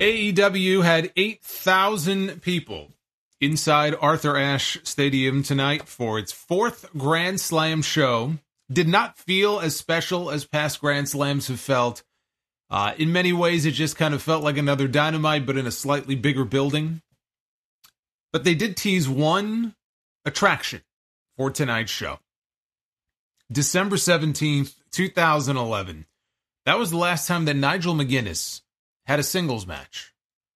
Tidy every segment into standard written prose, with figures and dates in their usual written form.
AEW had 8,000 people inside Arthur Ashe Stadium tonight for its fourth Grand Slam show. Did not feel as special as past Grand Slams have felt. In many ways, it just kind of felt like another Dynamite, but in a slightly bigger building. But they did tease one attraction for tonight's show. December 17th, 2011. That was the last time that Nigel McGuinness had a singles match.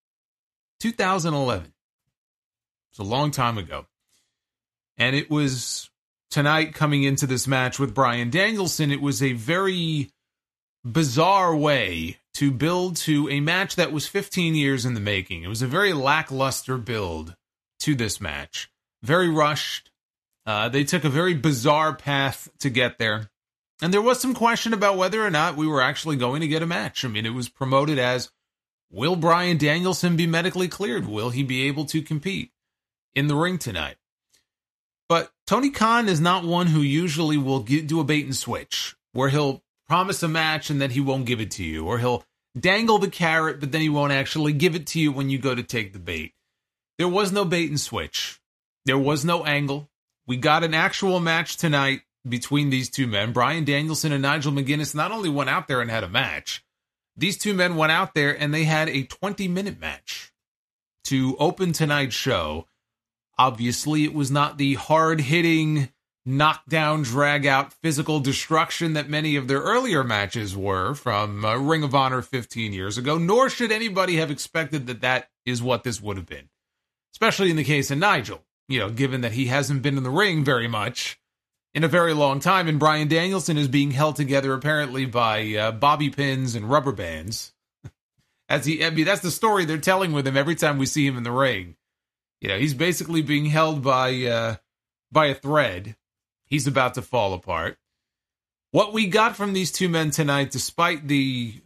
2011. It's a long time ago. And it was tonight coming into this match with Bryan Danielson. It was a very bizarre way to build to a match that was 15 years in the making. It was a very lackluster build to this match. Very rushed. They took a very bizarre path to get there. And there was some question about whether or not we were actually going to get a match. I mean, it was promoted as, will Bryan Danielson be medically cleared? Will he be able to compete in the ring tonight? But Tony Khan is not one who usually will do a bait and switch, where he'll promise a match and then he won't give it to you, or he'll dangle the carrot, but then he won't actually give it to you when you go to take the bait. There was no bait and switch. There was no angle. We got an actual match tonight between these two men. Bryan Danielson and Nigel McGuinness not only went out there and had a match, these two men went out there and they had a 20-minute match to open tonight's show. Obviously, it was not the hard-hitting, knockdown, drag-out, physical destruction that many of their earlier matches were from Ring of Honor 15 years ago, nor should anybody have expected that that is what this would have been. Especially in the case of Nigel, given that he hasn't been in the ring very much in a very long time, and Bryan Danielson is being held together apparently by bobby pins and rubber bands. That's the story they're telling with him every time we see him in the ring. He's basically being held by a thread. He's about to fall apart. What we got from these two men tonight, despite the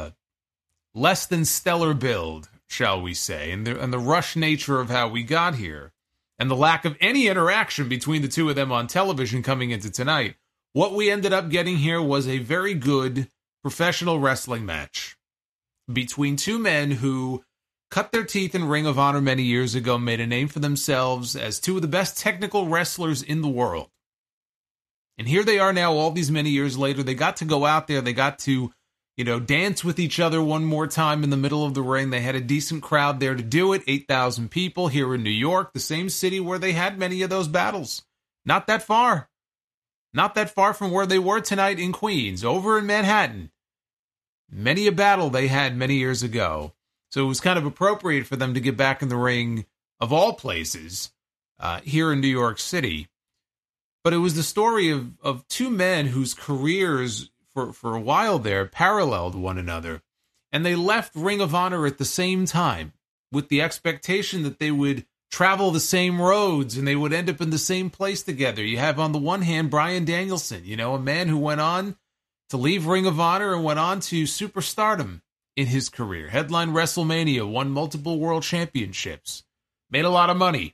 less than stellar build, shall we say, and the rush nature of how we got here, and the lack of any interaction between the two of them on television coming into tonight, what we ended up getting here was a very good professional wrestling match between two men who cut their teeth in Ring of Honor many years ago, made a name for themselves as two of the best technical wrestlers in the world. And here they are now, all these many years later. They got to go out there. They got to, dance with each other one more time in the middle of the ring. They had a decent crowd there to do it. 8,000 people here in New York, the same city where they had many of those battles. Not that far. Not that far from where they were tonight in Queens, over in Manhattan. Many a battle they had many years ago. So it was kind of appropriate for them to get back in the ring, of all places, here in New York City. But it was the story of two men whose careers for a while there paralleled one another. And they left Ring of Honor at the same time with the expectation that they would travel the same roads and they would end up in the same place together. You have on the one hand Bryan Danielson, a man who went on to leave Ring of Honor and went on to superstardom in his career. Headlined WrestleMania, won multiple world championships, made a lot of money.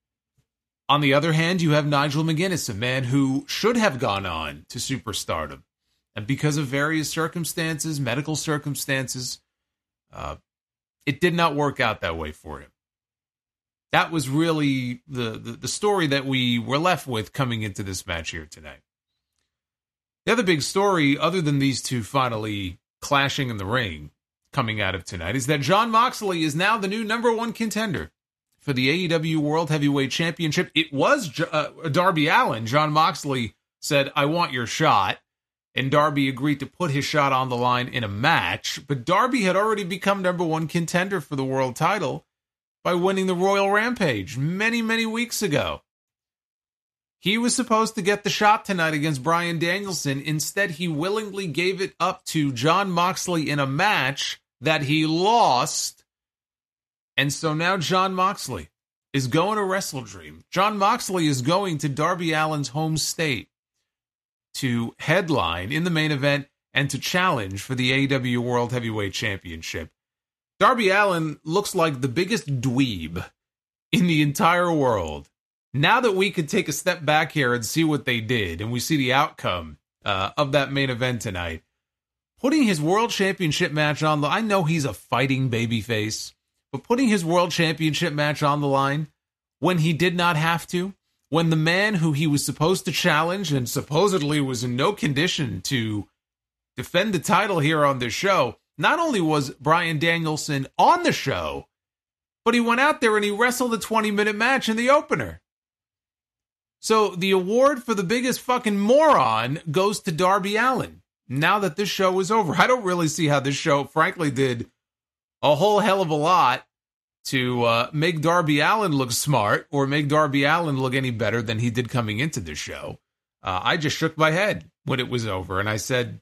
On the other hand, you have Nigel McGuinness, a man who should have gone on to superstardom. And because of various circumstances, medical circumstances, it did not work out that way for him. That was really the story that we were left with coming into this match here tonight. The other big story, other than these two finally clashing in the ring coming out of tonight, is that Jon Moxley is now the new number one contender for the AEW World Heavyweight Championship. It was Darby Allin. Jon Moxley said, "I want your shot." And Darby agreed to put his shot on the line in a match. But Darby had already become number one contender for the world title by winning the Royal Rampage many, many weeks ago. He was supposed to get the shot tonight against Bryan Danielson. Instead, he willingly gave it up to Jon Moxley in a match that he lost. And so now Jon Moxley is going to Wrestle Dream. Jon Moxley is going to Darby Allin's home state to headline in the main event and to challenge for the AEW World Heavyweight Championship. Darby Allin looks like the biggest dweeb in the entire world. Now that we could take a step back here and see what they did, and we see the outcome of that main event tonight, putting his world championship match on the, I know he's a fighting babyface, but putting his world championship match on the line when he did not have to, when the man who he was supposed to challenge and supposedly was in no condition to defend the title here on this show, not only was Bryan Danielson on the show, but he went out there and he wrestled a 20-minute match in the opener. So the award for the biggest fucking moron goes to Darby Allin. Now that this show is over, I don't really see how this show, frankly, did a whole hell of a lot to make Darby Allin look smart or make Darby Allin look any better than he did coming into this show. I just shook my head when it was over, and I said,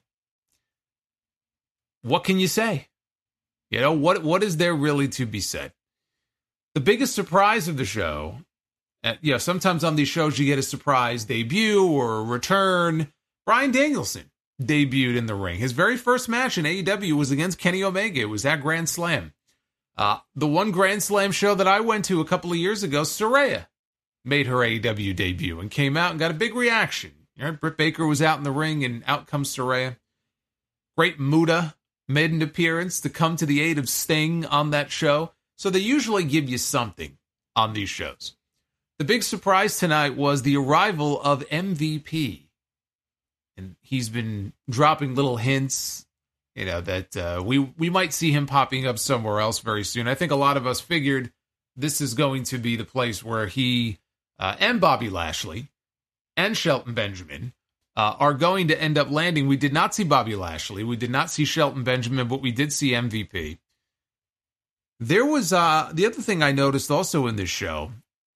what can you say? You know, what is there really to be said? The biggest surprise of the show, sometimes on these shows you get a surprise debut or a return. Bryan Danielson debuted in the ring. His very first match in AEW was against Kenny Omega. It was at Grand Slam. The one Grand Slam show that I went to a couple of years ago, Saraya made her AEW debut and came out and got a big reaction. You know, Britt Baker was out in the ring, and out comes Saraya. Great Muta made an appearance to come to the aid of Sting on that show. So they usually give you something on these shows. The big surprise tonight was the arrival of MVP. And he's been dropping little hints, you know, that we might see him popping up somewhere else very soon. I think a lot of us figured this is going to be the place where he and Bobby Lashley and Shelton Benjamin are going to end up landing. We did not see Bobby Lashley. We did not see Shelton Benjamin, but we did see MVP. There was, the other thing I noticed also in this show,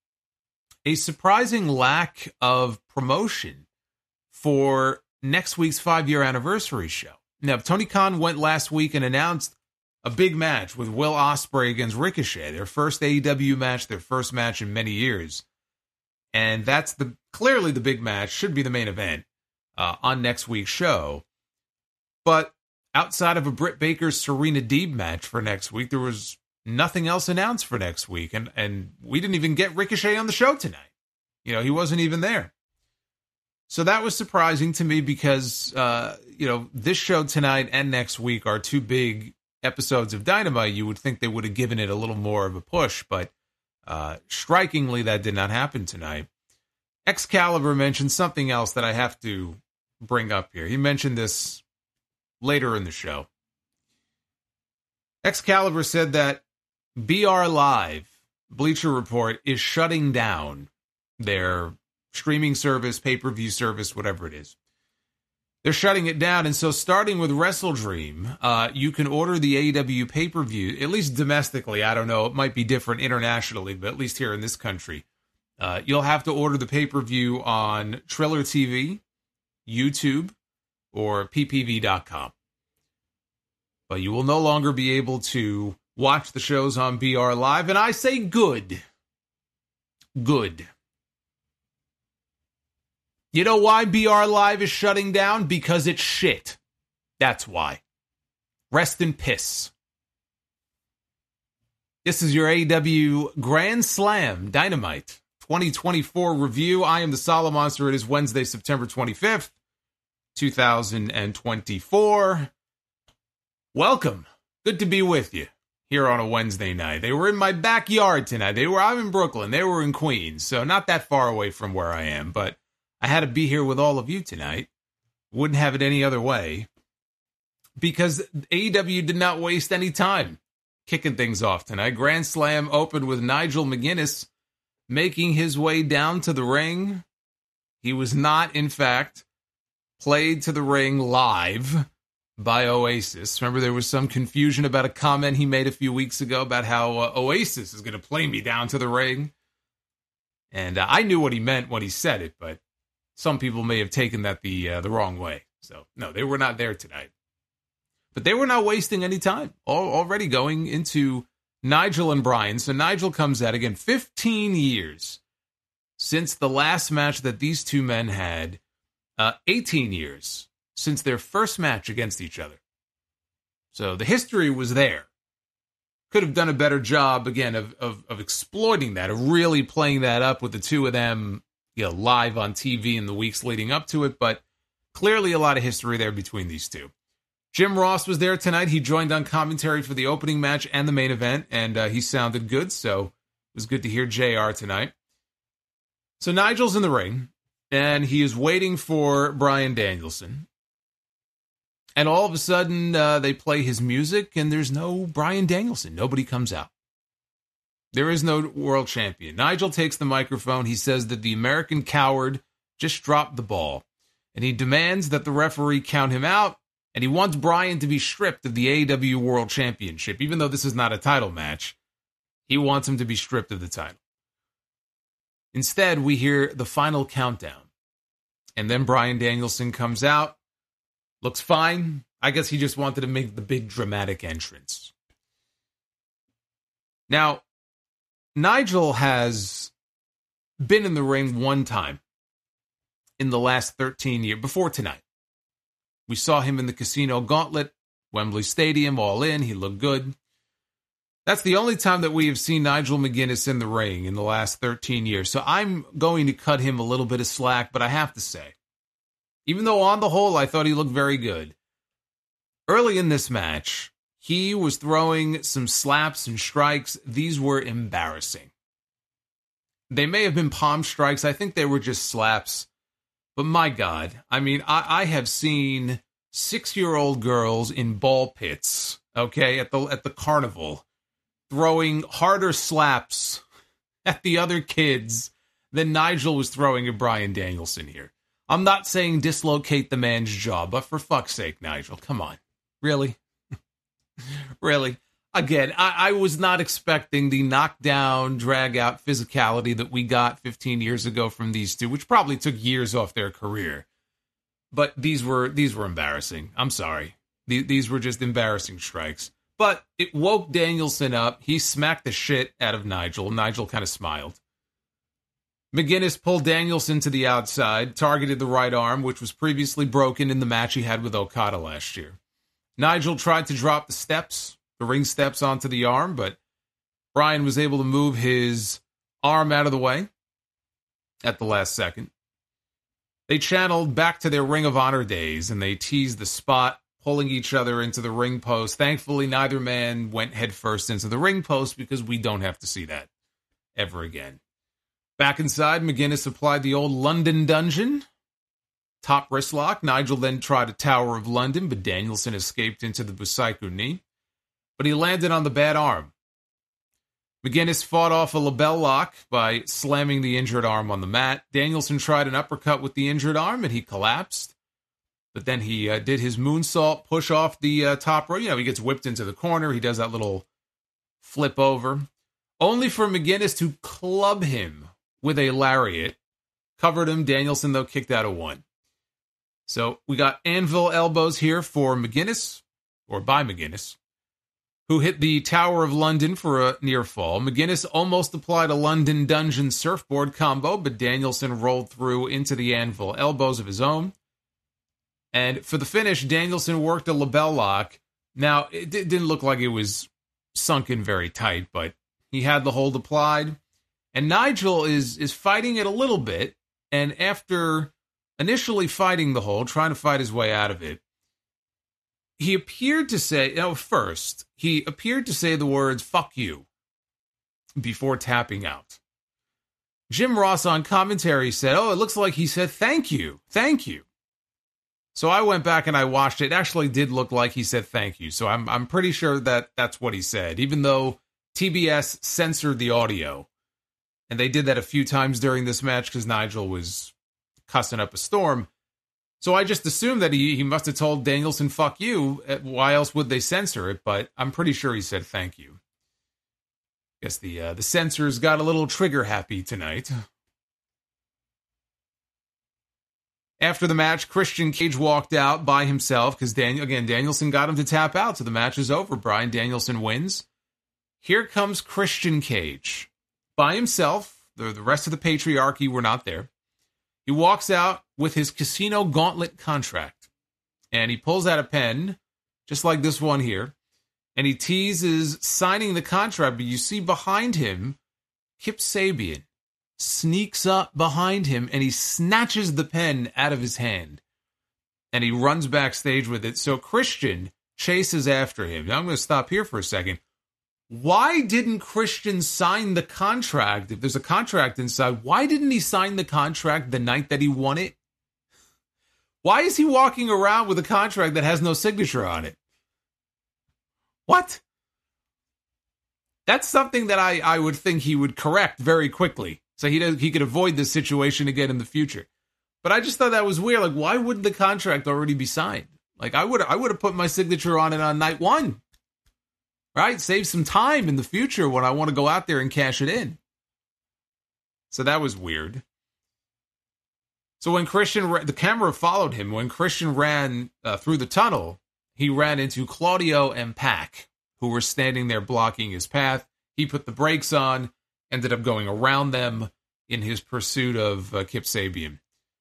a surprising lack of promotion for next week's 5-year anniversary show. Now, Tony Khan went last week and announced a big match with Will Ospreay against Ricochet, their first AEW match, their first match in many years. And that's clearly the big match, should be the main event on next week's show. But outside of a Britt Baker-Serena Deeb match for next week, there was nothing else announced for next week. And we didn't even get Ricochet on the show tonight. You know, he wasn't even there. So that was surprising to me because, this show tonight and next week are two big episodes of Dynamite. You would think they would have given it a little more of a push, but strikingly, that did not happen tonight. Excalibur mentioned something else that I have to bring up here. He mentioned this later in the show. Excalibur said that BR Live, Bleacher Report, is shutting down their streaming service, pay-per-view service, whatever it is. They're shutting it down, and so starting with WrestleDream, you can order the AEW pay-per-view, at least domestically. I don't know, it might be different internationally, but at least here in this country. You'll have to order the pay-per-view on Triller TV, YouTube, or ppv.com. But you will no longer be able to watch the shows on BR Live, and I say good. Good. You know why BR Live is shutting down? Because it's shit. That's why. Rest in piss. This is your AEW Grand Slam Dynamite 2024 review. I am the Solid Monster. It is Wednesday, September 25th, 2024. Welcome. Good to be with you here on a Wednesday night. They were in my backyard tonight. I'm in Brooklyn. They were in Queens, so not that far away from where I am, but I had to be here with all of you tonight. Wouldn't have it any other way. Because AEW did not waste any time kicking things off tonight. Grand Slam opened with Nigel McGuinness making his way down to the ring. He was not, in fact, played to the ring live by Oasis. Remember, there was some confusion about a comment he made a few weeks ago about how Oasis is going to play me down to the ring. And I knew what he meant when he said it, but some people may have taken that the wrong way. So, no, they were not there tonight. But they were not wasting any time. Already going into Nigel and Bryan. So Nigel comes out again, 15 years since the last match that these two men had. 18 years since their first match against each other. So the history was there. Could have done a better job, again, of exploiting that, of really playing that up with the two of them, live on TV in the weeks leading up to it, but clearly a lot of history there between these two. Jim Ross was there tonight. He joined on commentary for the opening match and the main event, and he sounded good, so it was good to hear JR tonight. So Nigel's in the ring, and he is waiting for Bryan Danielson. And all of a sudden, they play his music, and there's no Bryan Danielson. Nobody comes out. There is no world champion. Nigel takes the microphone. He says that the American coward just dropped the ball, and he demands that the referee count him out. And he wants Bryan to be stripped of the AEW World Championship. Even though this is not a title match, he wants him to be stripped of the title. Instead, we hear the final countdown. And then Bryan Danielson comes out. Looks fine. I guess he just wanted to make the big dramatic entrance. Now, Nigel has been in the ring one time in the last 13 years, before tonight. We saw him in the Casino Gauntlet, Wembley Stadium, all in. He looked good. That's the only time that we have seen Nigel McGuinness in the ring in the last 13 years. So I'm going to cut him a little bit of slack, but I have to say, even though on the whole I thought he looked very good, early in this match, he was throwing some slaps and strikes. These were embarrassing. They may have been palm strikes. I think they were just slaps. But my God, I mean, I have seen 6-year-old girls in ball pits, okay, at the carnival, throwing harder slaps at the other kids than Nigel was throwing at Bryan Danielson here. I'm not saying dislocate the man's jaw, but for fuck's sake, Nigel, come on. Really? Really? Again, I was not expecting the knockdown, drag-out physicality that we got 15 years ago from these two, which probably took years off their career. But these were embarrassing. I'm sorry. These were just embarrassing strikes. But it woke Danielson up. He smacked the shit out of Nigel. Nigel kind of smiled. McGuinness pulled Danielson to the outside, targeted the right arm, which was previously broken in the match he had with Okada last year. Nigel tried to drop the ring steps onto the arm, but Bryan was able to move his arm out of the way at the last second. They channeled back to their Ring of Honor days, and they teased the spot, pulling each other into the ring post. Thankfully, neither man went headfirst into the ring post because we don't have to see that ever again. Back inside, McGuinness applied the old London Dungeon. Top wrist lock. Nigel then tried a Tower of London, but Danielson escaped into the Busaiku knee. But he landed on the bad arm. McGuinness fought off a label lock by slamming the injured arm on the mat. Danielson tried an uppercut with the injured arm, and he collapsed. But then he did his moonsault, push off the top rope. You know, he gets whipped into the corner. He does that little flip over. Only for McGuinness to club him with a lariat. Covered him. Danielson, though, kicked out of one. So we got anvil elbows here for McGuinness, or by McGuinness, who hit the Tower of London for a near fall. McGuinness almost applied a London Dungeon surfboard combo, but Danielson rolled through into the anvil elbows of his own. And for the finish, Danielson worked a label lock. Now, it didn't look like it was sunk in very tight, but he had the hold applied. And Nigel is fighting it a little bit, and after initially fighting the hold, trying to fight his way out of it, he appeared to say the words, "fuck you," before tapping out. Jim Ross on commentary said, "Oh, it looks like he said, thank you, thank you." So I went back and I watched it. It actually did look like he said thank you. So I'm pretty sure that that's what he said, even though TBS censored the audio. And they did that a few times during this match because Nigel was cussing up a storm. So I just assumed that he must have told Danielson, "fuck you." Why else would they censor it? But I'm pretty sure he said thank you. Guess the censors got a little trigger happy tonight. After the match, Christian Cage walked out by himself because Danielson got him to tap out, so the match is over. Bryan Danielson wins. Here comes Christian Cage by himself. The rest of the patriarchy were not there. He walks out with his Casino Gauntlet contract, and he pulls out a pen, just like this one here, and he teases signing the contract, but you see behind him, Kip Sabian sneaks up behind him, and he snatches the pen out of his hand. and he runs backstage with it. So Christian chases after him. Now I'm going to stop here for a second. Why didn't Christian sign the contract? If there's a contract inside, why didn't he sign the contract the night that he won it? Why is he walking around with a contract that has no signature on it? What? That's something that I would think he would correct very quickly, so he could avoid this situation again in the future. But I just thought that was weird. Like, why wouldn't the contract already be signed? Like, I would have put my signature on it on night one, right? Save some time in the future when I want to go out there and cash it in. So that was weird. So when the camera followed him. When Christian ran through the tunnel, he ran into Claudio and Pac, who were standing there blocking his path. He put the brakes on, ended up going around them in his pursuit of Kip Sabian.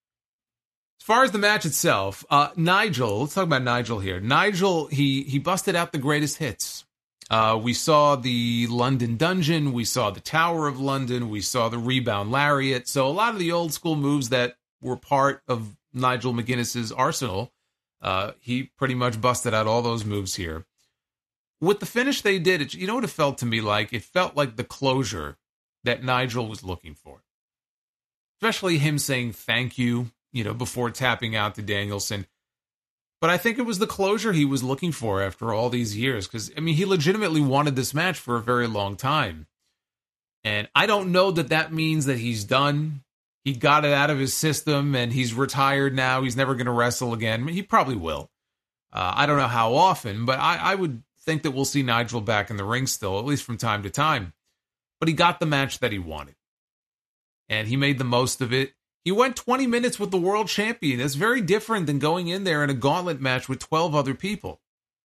As far as the match itself, Nigel, let's talk about Nigel here. Nigel, he busted out the greatest hits. We saw the London Dungeon, we saw the Tower of London, we saw the Rebound Lariat. So a lot of the old school moves that were part of Nigel McGuinness's arsenal, he pretty much busted out all those moves here. With the finish they did, you know what it felt to me like? It felt like the closure that Nigel was looking for. Especially him saying thank you, before tapping out to Danielson. But I think it was the closure he was looking for after all these years. Because, he legitimately wanted this match for a very long time. And I don't know that means that he's done. He got it out of his system and he's retired now. He's never going to wrestle again. He probably will. I don't know how often, but I would think that we'll see Nigel back in the ring still, at least from time to time. But he got the match that he wanted. And he made the most of it. He went 20 minutes with the world champion. That's very different than going in there in a gauntlet match with 12 other people.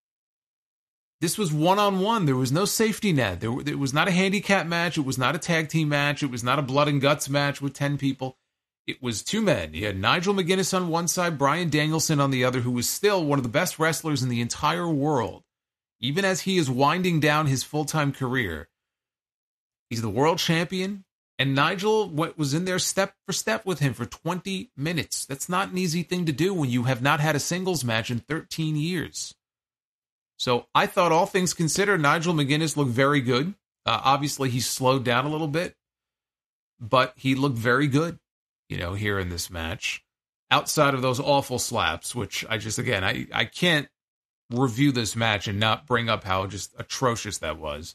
This was one-on-one. There was no safety net. It was not a handicap match. It was not a tag team match. It was not a blood and guts match with 10 people. It was two men. You had Nigel McGuinness on one side, Bryan Danielson on the other, who was still one of the best wrestlers in the entire world. Even as he is winding down his full-time career. He's the world champion. And Nigel was in there step for step with him for 20 minutes. That's not an easy thing to do when you have not had a singles match in 13 years. So I thought, all things considered, Nigel McGuinness looked very good. Obviously, he slowed down a little bit, but he looked very good, here in this match. Outside of those awful slaps, which I can't review this match and not bring up how just atrocious that was.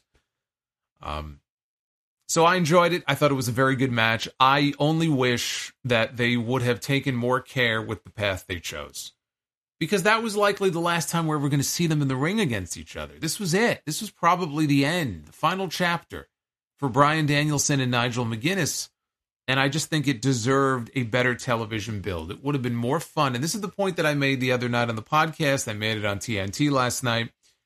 So I enjoyed it. I thought it was a very good match. I only wish that they would have taken more care with the path they chose. Because that was likely the last time we were going to see them in the ring against each other. This was it. This was probably the end, the final chapter for Bryan Danielson and Nigel McGuinness. And I just think it deserved a better television build. It would have been more fun. And this is the point that I made the other night on the podcast. I made it on TNT last night.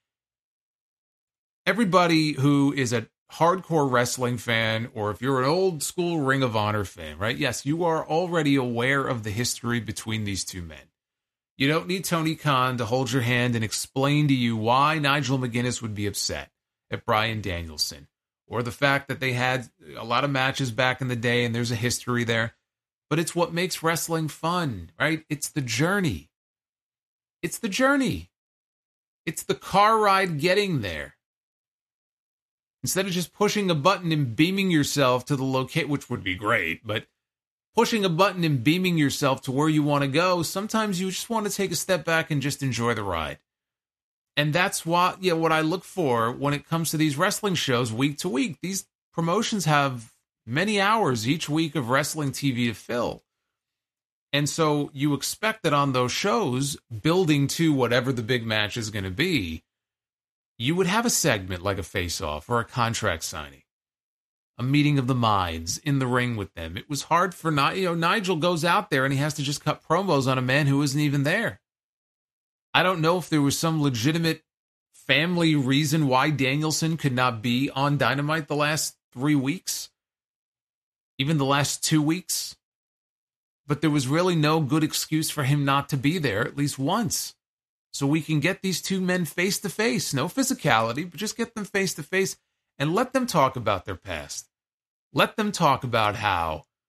Everybody who is a hardcore wrestling fan, or if you're an old school Ring of Honor fan, right? Yes, you are already aware of the history between these two men. You don't need Tony Khan to hold your hand and explain to you why Nigel McGuinness would be upset at Bryan Danielson, or the fact that they had a lot of matches back in the day and there's a history there. But it's what makes wrestling fun, right? It's the journey. It's the journey. It's the car ride getting there. Instead of just pushing a button and beaming yourself to the location, which would be great, but pushing a button and beaming yourself to where you want to go, sometimes you just want to take a step back and just enjoy the ride. And that's what I look for when it comes to these wrestling shows week to week. These promotions have many hours each week of wrestling TV to fill. And so you expect that on those shows, building to whatever the big match is going to be, you would have a segment like a face-off or a contract signing, a meeting of the minds in the ring with them. It was hard for Nigel goes out there and he has to just cut promos on a man who isn't even there. I don't know if there was some legitimate family reason why Danielson could not be on Dynamite the last 3 weeks, even the last 2 weeks. But there was really no good excuse for him not to be there at least once. So we can get these two men face to face. No physicality, but just get them face to face and let them talk about their past. Let them talk about how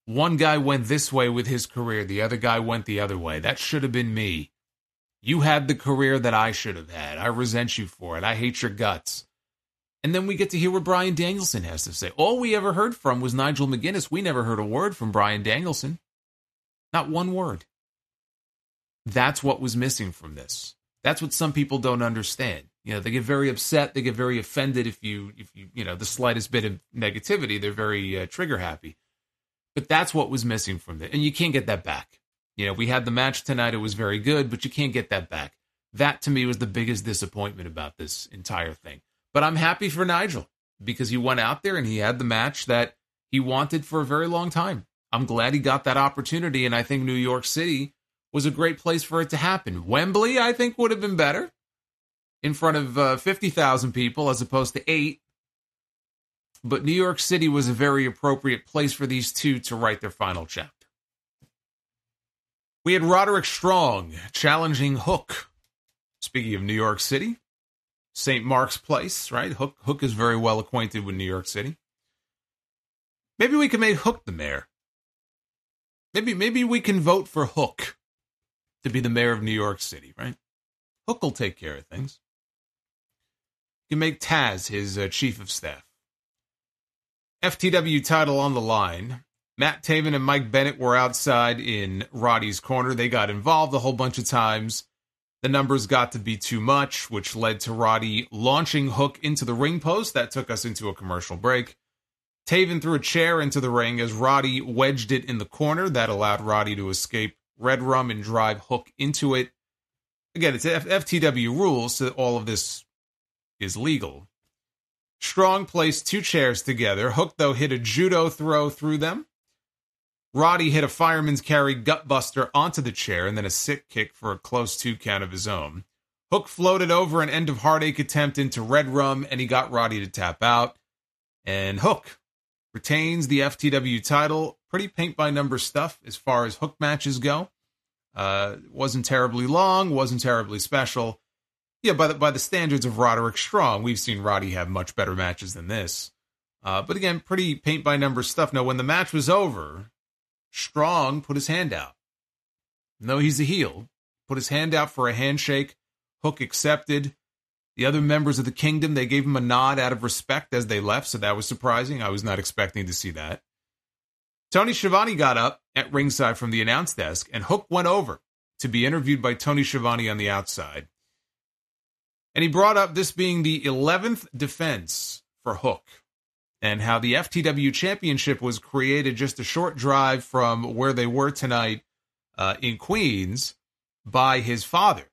One guy went this way with his career. The other guy went the other way. That should have been me. You had the career that I should have had. I resent you for it. I hate your guts. And then we get to hear what Bryan Danielson has to say. All we ever heard from was Nigel McGuinness. We never heard a word from Bryan Danielson. Not one word. That's what was missing from this. That's what some people don't understand. They get very upset. They get very offended if you the slightest bit of negativity. They're very trigger happy. But that's what was missing from it. And you can't get that back. We had the match tonight. It was very good, but you can't get that back. That, to me, was the biggest disappointment about this entire thing. But I'm happy for Nigel because he went out there and he had the match that he wanted for a very long time. I'm glad he got that opportunity, and I think New York City was a great place for it to happen. Wembley, I think, would have been better in front of 50,000 people as opposed to 8. But New York City was a very appropriate place for these two to write their final chapter. We had Roderick Strong challenging Hook. Speaking of New York City, St. Mark's Place, right? Hook is very well acquainted with New York City. Maybe we can make Hook the mayor. Maybe we can vote for Hook to be the mayor of New York City, right? Hook will take care of things. You can make Taz his chief of staff. FTW title on the line. Matt Taven and Mike Bennett were outside in Roddy's corner. They got involved a whole bunch of times. The numbers got to be too much, which led to Roddy launching Hook into the ring post. That took us into a commercial break. Taven threw a chair into the ring as Roddy wedged it in the corner. That allowed Roddy to escape Red Rum and drive Hook into it. Again, it's FTW rules, so all of this is legal. Strong placed 2 chairs together. Hook, though, hit a judo throw through them. Roddy hit a fireman's carry gutbuster onto the chair and then a sick kick for a close 2 count of his own. Hook floated over an end of heartache attempt into Red Rum, and he got Roddy to tap out. And Hook retains the FTW title. Pretty paint-by-number stuff as far as Hook matches go. Wasn't terribly long, wasn't terribly special. Yeah, by the standards of Roderick Strong, we've seen Roddy have much better matches than this. But again, pretty paint-by-number stuff. Now, when the match was over, Strong put his hand out. No, he's a heel. Put his hand out for a handshake. Hook accepted. The other members of the Kingdom, they gave him a nod out of respect as they left, so that was surprising. I was not expecting to see that. Tony Schiavone got up at ringside from the announce desk, and Hook went over to be interviewed by Tony Schiavone on the outside. And he brought up this being the 11th defense for Hook, and how the FTW Championship was created just a short drive from where they were tonight in Queens by his father.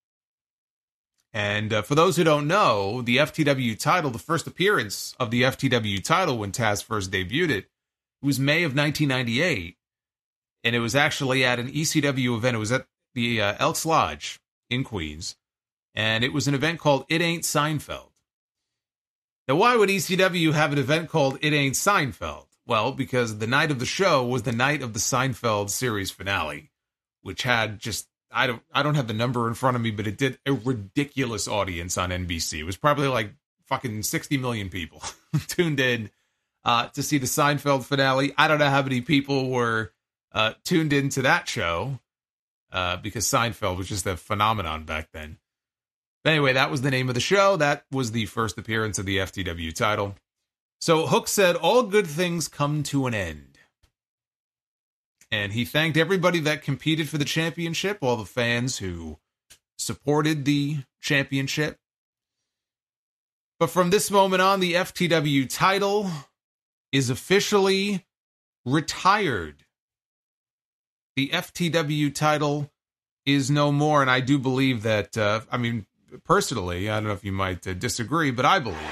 And for those who don't know, the FTW title, the first appearance of the FTW title when Taz first debuted it, was May of 1998. And it was actually at an ECW event. It was at the Elks Lodge in Queens. And it was an event called It Ain't Seinfeld. Now, why would ECW have an event called It Ain't Seinfeld? Well, because the night of the show was the night of the Seinfeld series finale, which had just, I don't have the number in front of me, but it did a ridiculous audience on NBC. It was probably like fucking 60 million people tuned in to see the Seinfeld finale. I don't know how many people were tuned into that show because Seinfeld was just a phenomenon back then. But anyway, that was the name of the show. That was the first appearance of the FTW title. So Hook said, all good things come to an end. And he thanked everybody that competed for the championship, all the fans who supported the championship. But from this moment on, the FTW title is officially retired. The FTW title is no more, and I do believe that, personally, I don't know if you might disagree, but I believe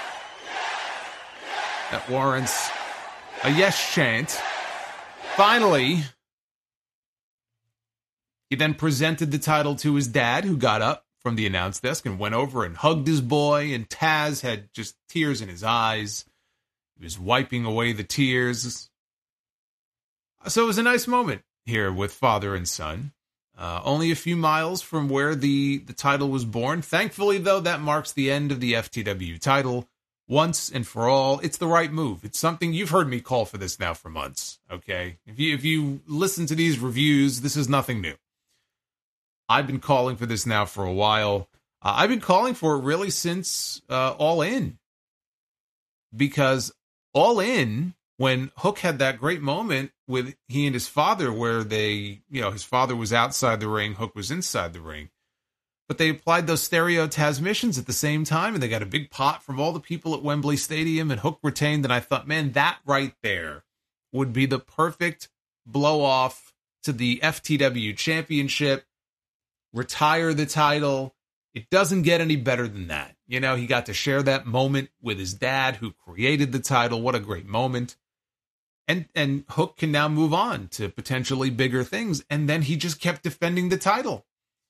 that warrants a yes chant. Finally, he then presented the title to his dad, who got up from the announce desk and went over and hugged his boy, and Taz had just tears in his eyes. He was wiping away the tears. So it was a nice moment here with father and son. Only a few miles from where the title was born. Thankfully, though, that marks the end of the FTW title. once and for all. It's the right move. It's something you've heard me call for this now for months. Okay. If you listen to these reviews, this is nothing new. I've been calling for this now for a while. I've been calling for it really since All In. Because All In, when Hook had that great moment with he and his father where his father was outside the ring, Hook was inside the ring. But they applied those stereo transmissions at the same time, and they got a big pot from all the people at Wembley Stadium, and Hook retained, and I thought, man, that right there would be the perfect blow-off to the FTW Championship, retire the title. It doesn't get any better than that. He got to share that moment with his dad, who created the title. What a great moment. And Hook can now move on to potentially bigger things, and then he just kept defending the title.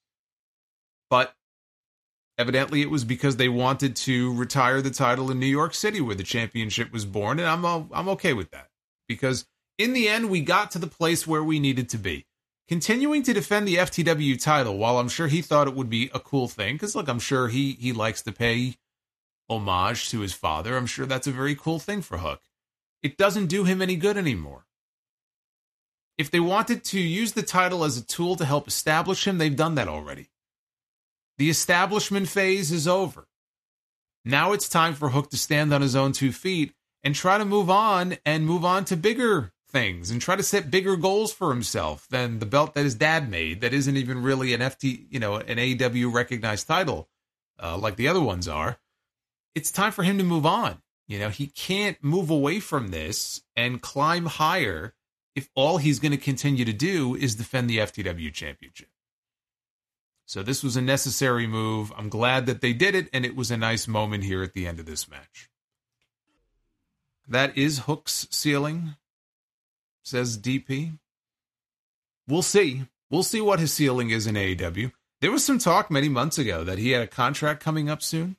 But evidently it was because they wanted to retire the title in New York City where the championship was born, and I'm okay with that. Because in the end, we got to the place where we needed to be. Continuing to defend the FTW title, while I'm sure he thought it would be a cool thing, because look, I'm sure he likes to pay homage to his father. I'm sure that's a very cool thing for Hook. It doesn't do him any good anymore. If they wanted to use the title as a tool to help establish him, they've done that already. The establishment phase is over. Now it's time for Hook to stand on his own 2 feet and try to move on to bigger things and try to set bigger goals for himself than the belt that his dad made that isn't even really an an AEW recognized title like the other ones are. It's time for him to move on. He can't move away from this and climb higher if all he's going to continue to do is defend the FTW Championship. So this was a necessary move. I'm glad that they did it, and it was a nice moment here at the end of this match. That is Hook's ceiling, says DP. We'll see. We'll see what his ceiling is in AEW. There was some talk many months ago that he had a contract coming up soon,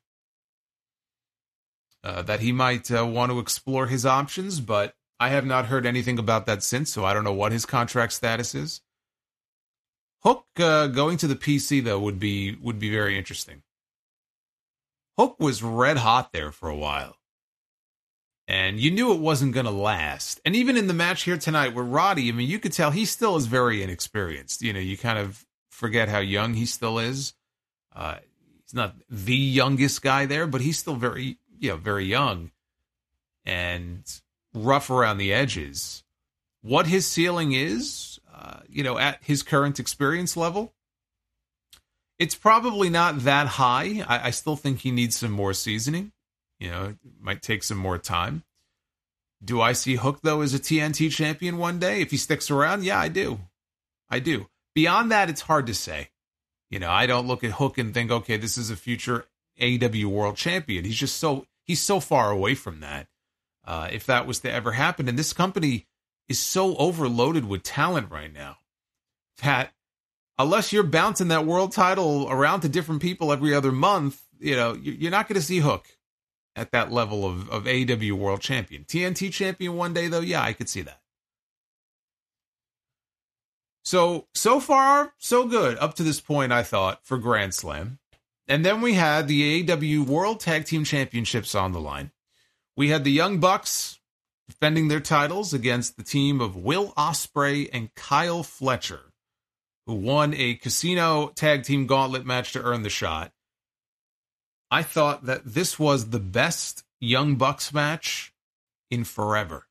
that he might want to explore his options, but I have not heard anything about that since, so I don't know what his contract status is. Hook going to the PC, though, would be very interesting. Hook was red hot there for a while. And you knew it wasn't going to last. And even in the match here tonight with Roddy, you could tell he still is very inexperienced. You kind of forget how young he still is. He's not the youngest guy there, but he's still very young and rough around the edges. What his ceiling is, at his current experience level, it's probably not that high. I still think he needs some more seasoning. It might take some more time. Do I see Hook, though, as a TNT champion one day? If he sticks around, yeah, I do. Beyond that, it's hard to say. I don't look at Hook and think, okay, this is a future AEW World Champion. He's so far away from that. If that was to ever happen, and this company is so overloaded with talent right now that unless you're bouncing that world title around to different people every other month, you're not going to see Hook at that level of AEW World Champion. TNT Champion one day, though, yeah, I could see that. So far, so good up to this point, I thought, for Grand Slam. And then we had the AEW World Tag Team Championships on the line. We had the Young Bucks defending their titles against the team of Will Ospreay and Kyle Fletcher, who won a Casino Tag Team Gauntlet match to earn the shot. I thought that this was the best Young Bucks match in forever.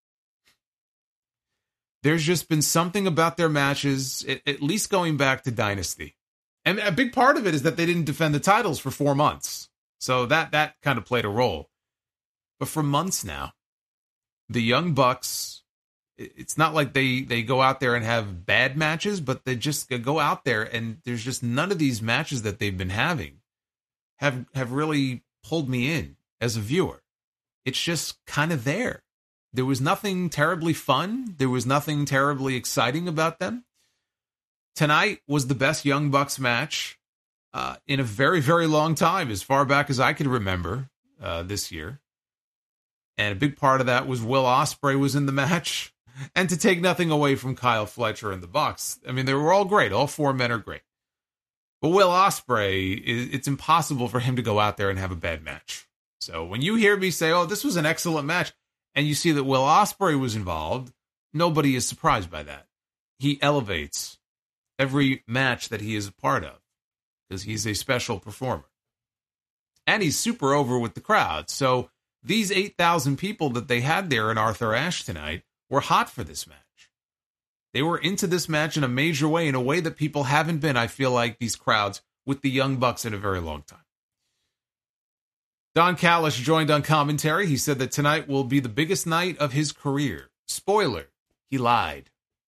There's just been something about their matches, at least going back to Dynasty. And a big part of it is that they didn't defend the titles for 4 months. So that kind of played a role. But for months now, the Young Bucks, it's not like they go out there and have bad matches, but they just go out there and there's just none of these matches that they've been having have really pulled me in as a viewer. It's just kind of there. There was nothing terribly fun. There was nothing terribly exciting about them. Tonight was the best Young Bucks match in a very, very long time, as far back as I can remember this year. And a big part of that was Will Ospreay was in the match. And to take nothing away from Kyle Fletcher and the Bucks, they were all great. All 4 men are great. But Will Ospreay, it's impossible for him to go out there and have a bad match. So when you hear me say, oh, this was an excellent match, and you see that Will Ospreay was involved, nobody is surprised by that. He elevates every match that he is a part of because he's a special performer. And he's super over with the crowd. So these 8,000 people that they had there in Arthur Ashe tonight were hot for this match. They were into this match in a major way, in a way that people haven't been, I feel like, these crowds with the Young Bucks in a very long time. Don Callis joined on commentary. He said that tonight will be the biggest night of his career. Spoiler, he lied.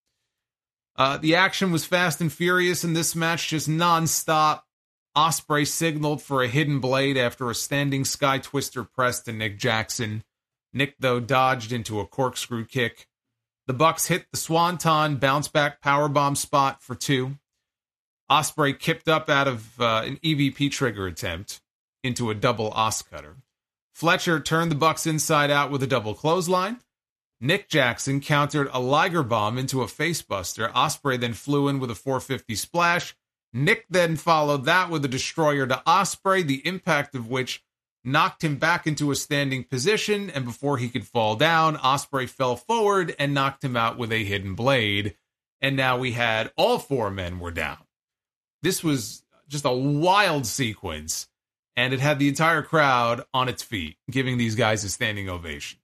The action was fast and furious in this match, just nonstop. Ospreay signaled for a hidden blade after a standing sky twister press to Nick Jackson. Nick, though, dodged into a corkscrew kick. The Bucks hit the Swanton bounce-back powerbomb spot for 2. Ospreay kipped up out of an EVP trigger attempt into a double Os cutter. Fletcher turned the Bucks inside out with a double clothesline. Nick Jackson countered a Liger bomb into a facebuster. Ospreay then flew in with a 450 splash. Nick then followed that with a destroyer to Ospreay, the impact of which knocked him back into a standing position, and before he could fall down, Ospreay fell forward and knocked him out with a hidden blade. And now we had all 4 men were down. This was just a wild sequence, and it had the entire crowd on its feet, giving these guys a standing ovation.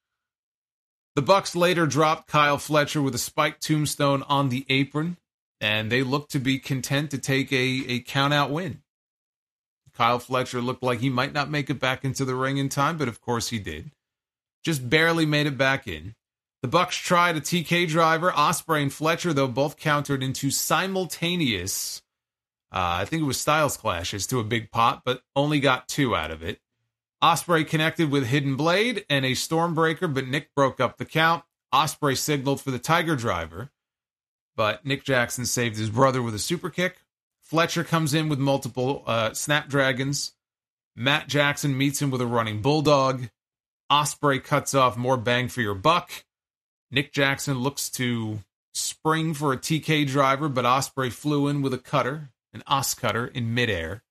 The Bucks later dropped Kyle Fletcher with a spiked tombstone on the apron, and they looked to be content to take a count-out win. Kyle Fletcher looked like he might not make it back into the ring in time, but of course he did. Just barely made it back in. The Bucks tried a TK driver. Ospreay and Fletcher, though, both countered into simultaneous, I think it was Styles clashes to a big pop, but only got 2 out of it. Ospreay connected with Hidden Blade and a Stormbreaker, but Nick broke up the count. Ospreay signaled for the Tiger driver, but Nick Jackson saved his brother with a super kick. Fletcher comes in with multiple Snapdragons. Matt Jackson meets him with a running Bulldog. Ospreay cuts off more bang for your buck. Nick Jackson looks to spring for a TK driver, but Ospreay flew in with a cutter, an Os cutter in midair.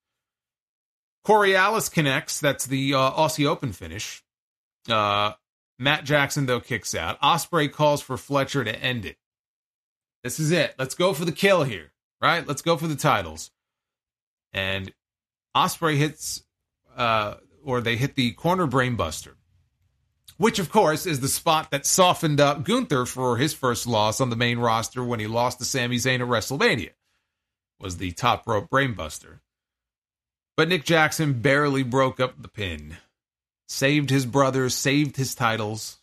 Coriolis connects. That's the Aussie Open finish. Matt Jackson, though, kicks out. Ospreay calls for Fletcher to end it. This is it. Let's go for the kill here, right? Let's go for the titles. And Ospreay hits, or they hit the corner brainbuster, which, of course, is the spot that softened up Gunther for his first loss on the main roster when he lost to Sami Zayn at WrestleMania, was the top rope brainbuster. But Nick Jackson barely broke up the pin. Saved his brother, saved his titles.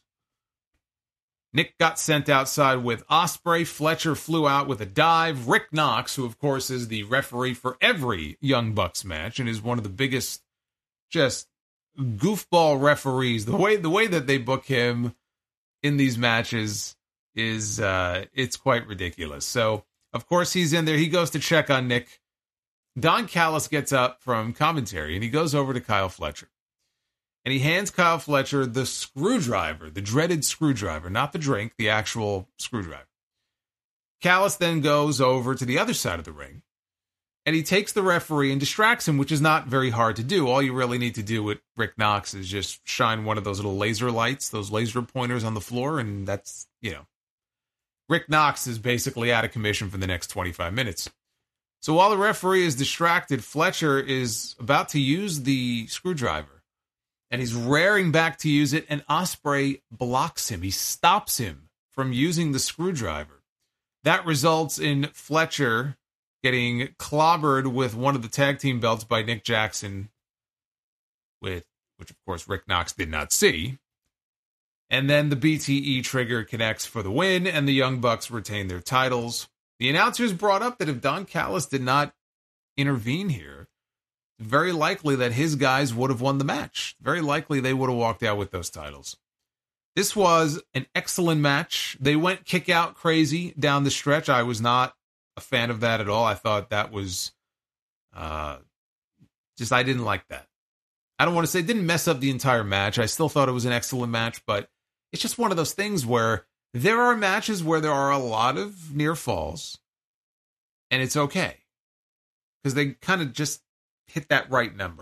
Nick got sent outside with Ospreay. Fletcher flew out with a dive. Rick Knox, who of course is the referee for every Young Bucks match and is one of the biggest just goofball referees. The way that they book him in these matches is it's quite ridiculous. So of course he's in there. He goes to check on Nick. Don Callis gets up from commentary and he goes over to Kyle Fletcher. And he hands Kyle Fletcher the screwdriver, the dreaded screwdriver, not the drink, the actual screwdriver. Callis then goes over to the other side of the ring. And he takes the referee and distracts him, which is not very hard to do. All you really need to do with Rick Knox is just shine one of those little laser lights, those laser pointers on the floor, and that's, Rick Knox is basically out of commission for the next 25 minutes. So while the referee is distracted, Fletcher is about to use the screwdriver. And he's raring back to use it, and Ospreay blocks him. He stops him from using the screwdriver. That results in Fletcher getting clobbered with one of the tag team belts by Nick Jackson, which of course Rick Knox did not see. And then the BTE trigger connects for the win, and the Young Bucks retain their titles. The announcers brought up that if Don Callis did not intervene here, very likely that his guys would have won the match. Very likely they would have walked out with those titles. This was an excellent match. They went kick out crazy down the stretch. I was not a fan of that at all. I thought that was I didn't like that. I don't want to say it didn't mess up the entire match. I still thought it was an excellent match, but it's just one of those things where there are matches where there are a lot of near falls, and it's okay because they kind of just hit that right number.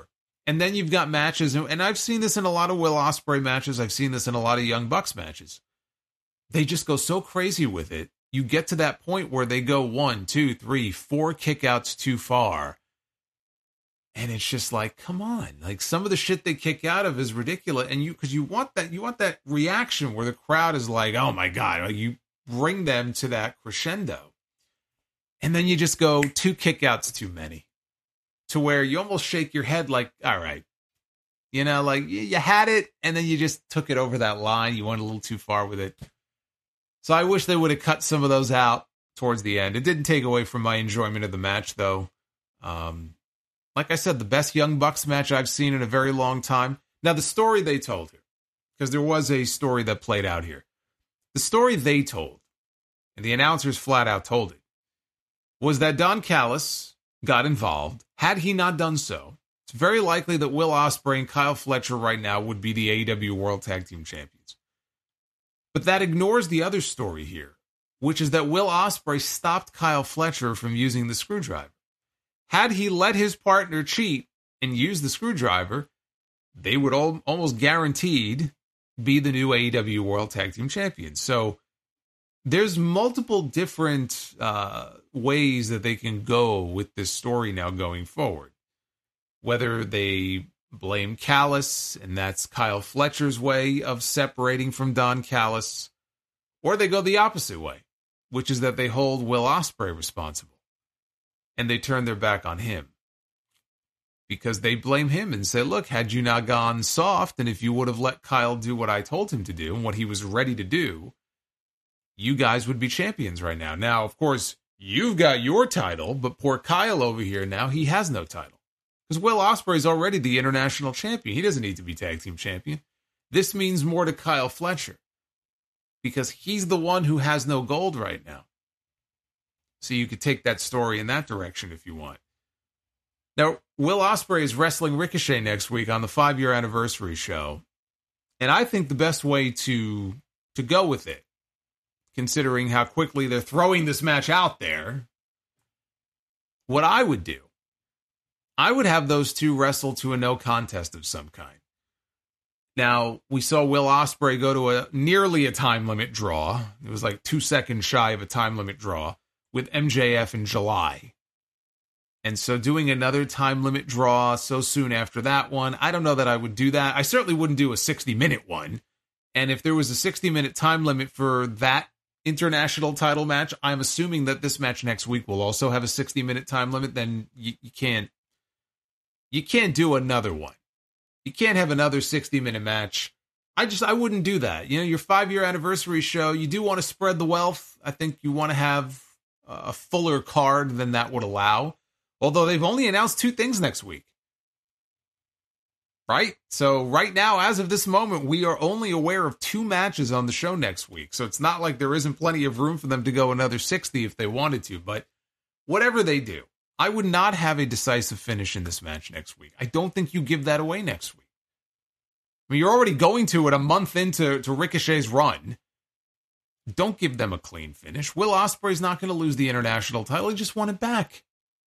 And then you've got matches, and I've seen this in a lot of Will Ospreay matches. I've seen this in a lot of Young Bucks matches. They just go so crazy with it. You get to that point where they go 1, 2, 3, 4 kickouts too far. And it's just like, come on. Like, some of the shit they kick out of is ridiculous. And because you want that reaction where the crowd is like, oh my God, like, you bring them to that crescendo. And then you just go 2 kickouts too many. To where you almost shake your head like, all right, like you had it, and then you just took it over that line. You went a little too far with it. So I wish they would have cut some of those out towards the end. It didn't take away from my enjoyment of the match, though. Like I said, the best Young Bucks match I've seen in a very long time. Now, the story they told here, because there was a story that played out here. The story they told, and the announcers flat out told it, was that Don Callis got involved. Had he not done so, it's very likely that Will Ospreay and Kyle Fletcher right now would be the AEW World Tag Team Champions. But that ignores the other story here, which is that Will Ospreay stopped Kyle Fletcher from using the screwdriver. Had he let his partner cheat and use the screwdriver, they would almost guaranteed be the new AEW World Tag Team Champions. So there's multiple different ways that they can go with this story now going forward. Whether they blame Callis, and that's Kyle Fletcher's way of separating from Don Callis, or they go the opposite way, which is that they hold Will Ospreay responsible, and they turn their back on him. Because they blame him and say, look, had you not gone soft, and if you would have let Kyle do what I told him to do, and what he was ready to do, you guys would be champions right now. Now, of course, you've got your title, but poor Kyle over here now, he has no title. Because Will Ospreay is already the international champion. He doesn't need to be tag team champion. This means more to Kyle Fletcher, because he's the one who has no gold right now. So you could take that story in that direction if you want. Now, Will Ospreay is wrestling Ricochet next week on the 5-year anniversary show. And I think the best way to go with it, considering how quickly they're throwing this match out there, what I would do, I would have those two wrestle to a no contest of some kind. Now, we saw Will Ospreay go to nearly a time limit draw. It was like 2 seconds shy of a time limit draw with MJF in July. And so doing another time limit draw so soon after that one, I don't know that I would do that. I certainly wouldn't do a 60-minute one. And if there was a 60-minute time limit for that international title match, I'm assuming that this match next week will also have a 60-minute time limit. Then you can't do another one. You can't have another 60-minute match. I wouldn't do that. Your 5-year anniversary show, you do want to spread the wealth. I think you want to have a fuller card than that would allow. Although they've only announced 2 things next week. Right? So right now, as of this moment, we are only aware of 2 matches on the show next week. So it's not like there isn't plenty of room for them to go another 60 if they wanted to. But whatever they do, I would not have a decisive finish in this match next week. I don't think you give that away next week. I mean, you're already going to it a month into Ricochet's run. Don't give them a clean finish. Will Ospreay's not going to lose the international title. He just won it back.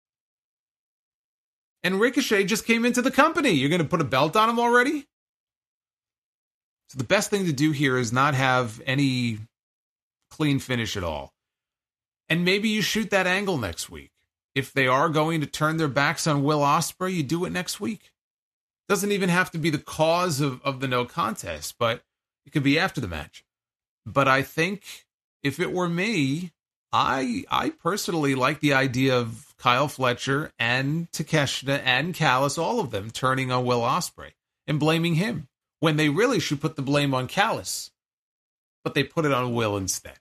And Ricochet just came into the company. You're going to put a belt on him already? So the best thing to do here is not have any clean finish at all. And maybe you shoot that angle next week. If they are going to turn their backs on Will Ospreay, you do it next week. Doesn't even have to be the cause of the no contest, but it could be after the match. But I think if it were me, I personally like the idea of Kyle Fletcher and Takeshita and Callis, all of them turning on Will Ospreay and blaming him when they really should put the blame on Callis. But they put it on Will instead.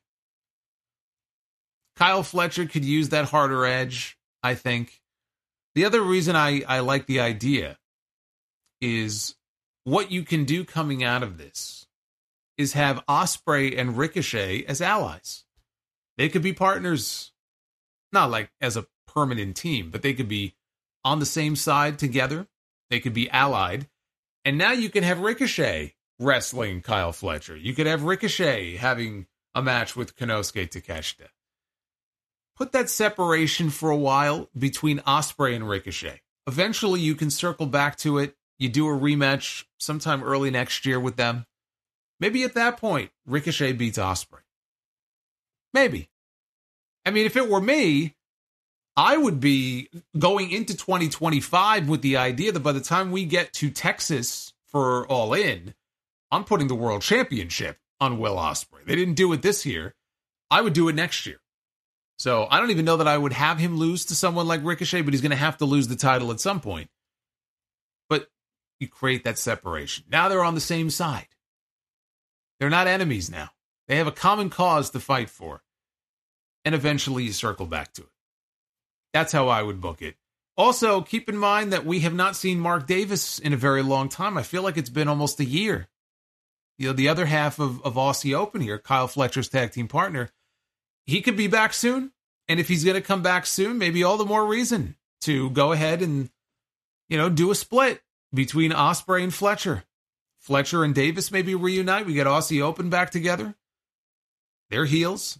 Kyle Fletcher could use that harder edge, I think. The other reason I like the idea is what you can do coming out of this is have Ospreay and Ricochet as allies. They could be partners, not like as a permanent team, but they could be on the same side together. They could be allied. And now you can have Ricochet wrestling Kyle Fletcher. You could have Ricochet having a match with Konosuke Takeshita. Put that separation for a while between Ospreay and Ricochet. Eventually you can circle back to it You do a rematch sometime early next year with them. Maybe at that point, Ricochet beats Ospreay. Maybe. I mean, if it were me, I would be going into 2025 with the idea that by the time we get to Texas for All In, I'm putting the World Championship on Will Ospreay. They didn't do it this year. I would do it next year. So I don't even know that I would have him lose to someone like Ricochet, but he's going to have to lose the title at some point. But you create that separation. Now they're on the same side. They're not enemies now. They have a common cause to fight for. And eventually you circle back to it. That's how I would book it. Also, keep in mind that we have not seen Mark Davis in a very long time. I feel like it's been almost a year. You know, the other half of Aussie Open here, Kyle Fletcher's tag team partner, he could be back soon. And if he's going to come back soon, maybe all the more reason to go ahead and, you know, do a split between Ospreay and Fletcher. Fletcher and Davis maybe reunite. We get Aussie Open back together. They're heels.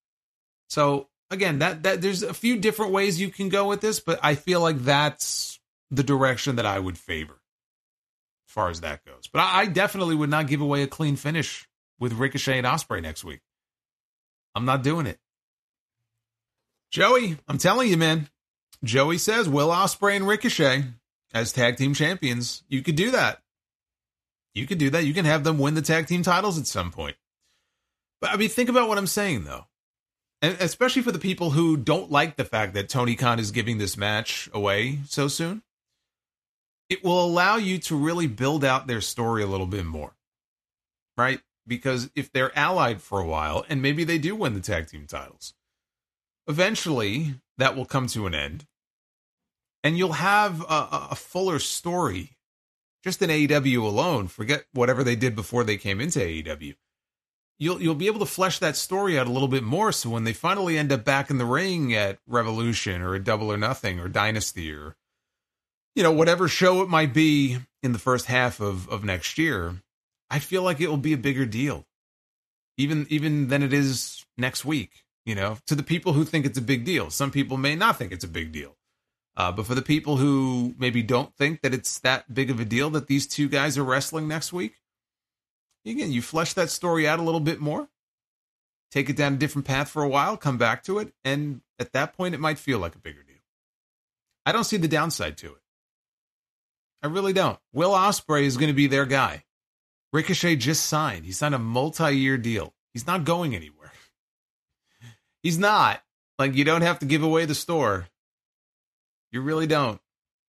So again, that there's a few different ways you can go with this, but I feel like that's the direction that I would favor as far as that goes. But I definitely would not give away a clean finish with Ricochet and Ospreay next week. I'm not doing it. Joey, I'm telling you, man. Joey says Will Ospreay and Ricochet as tag team champions. You could do that. You could do that. You can have them win the tag team titles at some point. But I mean, think about what I'm saying, though. And especially for the people who don't like the fact that Tony Khan is giving this match away so soon. It will allow you to really build out their story a little bit more. Right? Because if they're allied for a while, and maybe they do win the tag team titles, eventually that will come to an end. And you'll have a fuller story. Just in AEW alone, forget whatever they did before they came into AEW. You'll be able to flesh that story out a little bit more, so when they finally end up back in the ring at Revolution or at Double or Nothing or Dynasty or, you know, whatever show it might be in the first half of next year, I feel like it will be a bigger deal, even than it is next week, you know, to the people who think it's a big deal. Some people may not think it's a big deal. But for the people who maybe don't think that it's that big of a deal that these two guys are wrestling next week, again, you flesh that story out a little bit more, take it down a different path for a while, come back to it, and at that point, it might feel like a bigger deal. I don't see the downside to it. I really don't. Will Ospreay is going to be their guy. Ricochet just signed. He signed a multi-year deal. He's not going anywhere. He's not. Like, you don't have to give away the store. You really don't.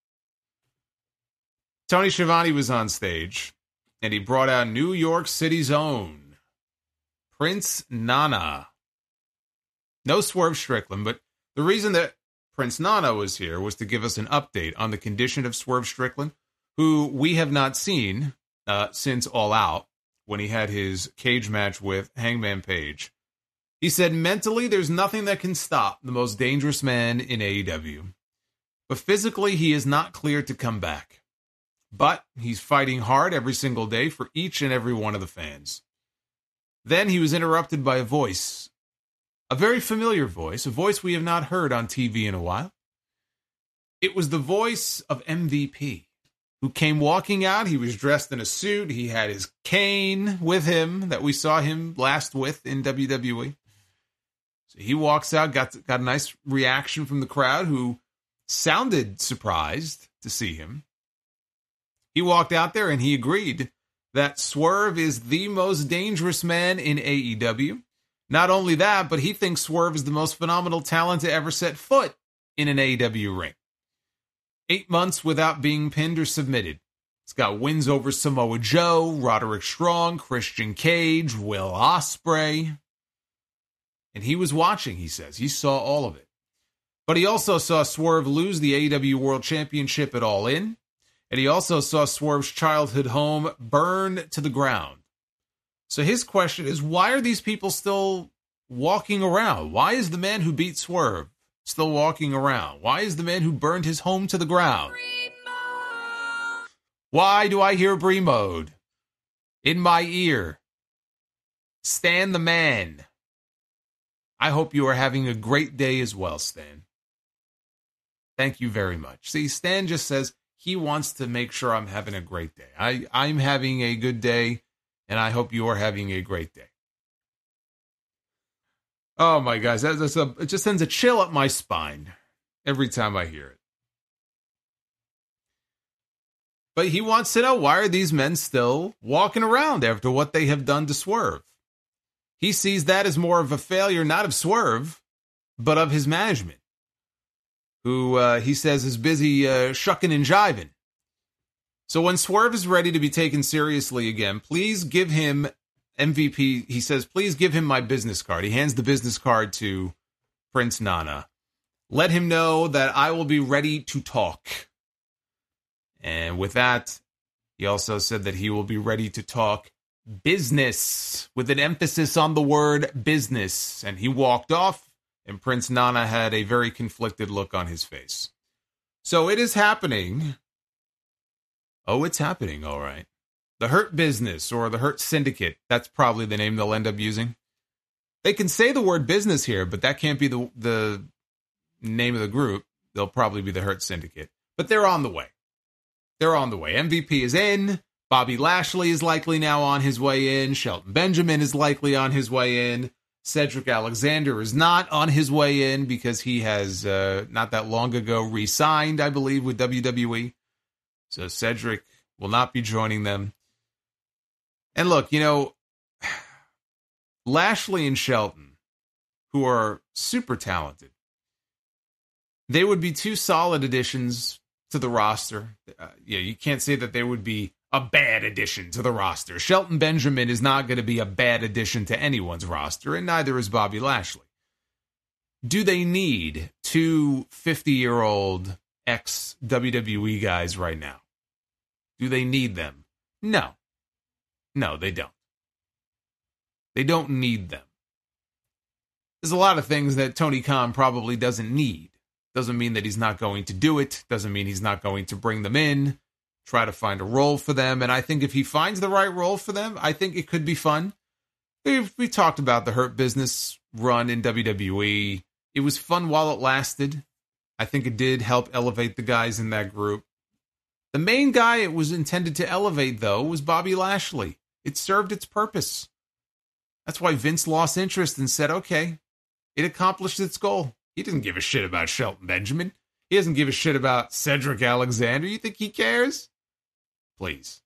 Tony Schiavone was on stage, and he brought out New York City's own Prince Nana. No Swerve Strickland, but the reason that Prince Nana was here was to give us an update on the condition of Swerve Strickland, who we have not seen since All Out, when he had his cage match with Hangman Page. He said, mentally, there's nothing that can stop the most dangerous man in AEW. But physically, he is not clear to come back. But he's fighting hard every single day for each and every one of the fans. Then he was interrupted by a voice. A very familiar voice, a voice we have not heard on TV in a while. It was the voice of MVP, who came walking out. He was dressed in a suit. He had his cane with him that we saw him last with in WWE. So he walks out, got a nice reaction from the crowd, who sounded surprised to see him. He walked out there and he agreed that Swerve is the most dangerous man in AEW. Not only that, but he thinks Swerve is the most phenomenal talent to ever set foot in an AEW ring. 8 months without being pinned or submitted. He's got wins over Samoa Joe, Roderick Strong, Christian Cage, Will Ospreay. And he was watching, he says. He saw all of it. But he also saw Swerve lose the AEW World Championship at All In. And he also saw Swerve's childhood home burn to the ground. So his question is, why are these people still walking around? Why is the man who beat Swerve still walking around? Why is the man who burned his home to the ground? Why do I hear Brie Mode in my ear? Stan the man. I hope you are having a great day as well, Stan. Thank you very much. See, Stan just says he wants to make sure I'm having a great day. I'm having a good day, and I hope you are having a great day. Oh my gosh, it just sends a chill up my spine every time I hear it. But he wants to know, why are these men still walking around after what they have done to Swerve? He sees that as more of a failure, not of Swerve, but of his management, who he says is busy shucking and jiving. So when Swerve is ready to be taken seriously again, please give him MVP. He says, please give him my business card. He hands the business card to Prince Nana. Let him know that I will be ready to talk. And with that, he also said that he will be ready to talk business, with an emphasis on the word business. And he walked off, and Prince Nana had a very conflicted look on his face. So it is happening. Oh, it's happening, all right. The Hurt Business, or the Hurt Syndicate, that's probably the name they'll end up using. They can say the word business here, but that can't be the name of the group. They'll probably be the Hurt Syndicate. But they're on the way. They're on the way. MVP is in. Bobby Lashley is likely now on his way in. Shelton Benjamin is likely on his way in. Cedric Alexander is not on his way in because he has not that long ago re-signed, I believe, with WWE. So Cedric will not be joining them. And look, Lashley and Shelton, who are super talented, they would be two solid additions to the roster. You can't say that they would be a bad addition to the roster. Shelton Benjamin is not going to be a bad addition to anyone's roster, and neither is Bobby Lashley. Do they need two 50-year-old ex-WWE guys right now? Do they need them? No. No, they don't. They don't need them. There's a lot of things that Tony Khan probably doesn't need. Doesn't mean that he's not going to do it. Doesn't mean he's not going to bring them in, try to find a role for them. And I think if he finds the right role for them, I think it could be fun. We talked about the Hurt Business run in WWE. It was fun while it lasted. I think it did help elevate the guys in that group. The main guy it was intended to elevate, though, was Bobby Lashley. It served its purpose. That's why Vince lost interest and said, okay, it accomplished its goal. He doesn't give a shit about Shelton Benjamin. He doesn't give a shit about Cedric Alexander. You think he cares? Please.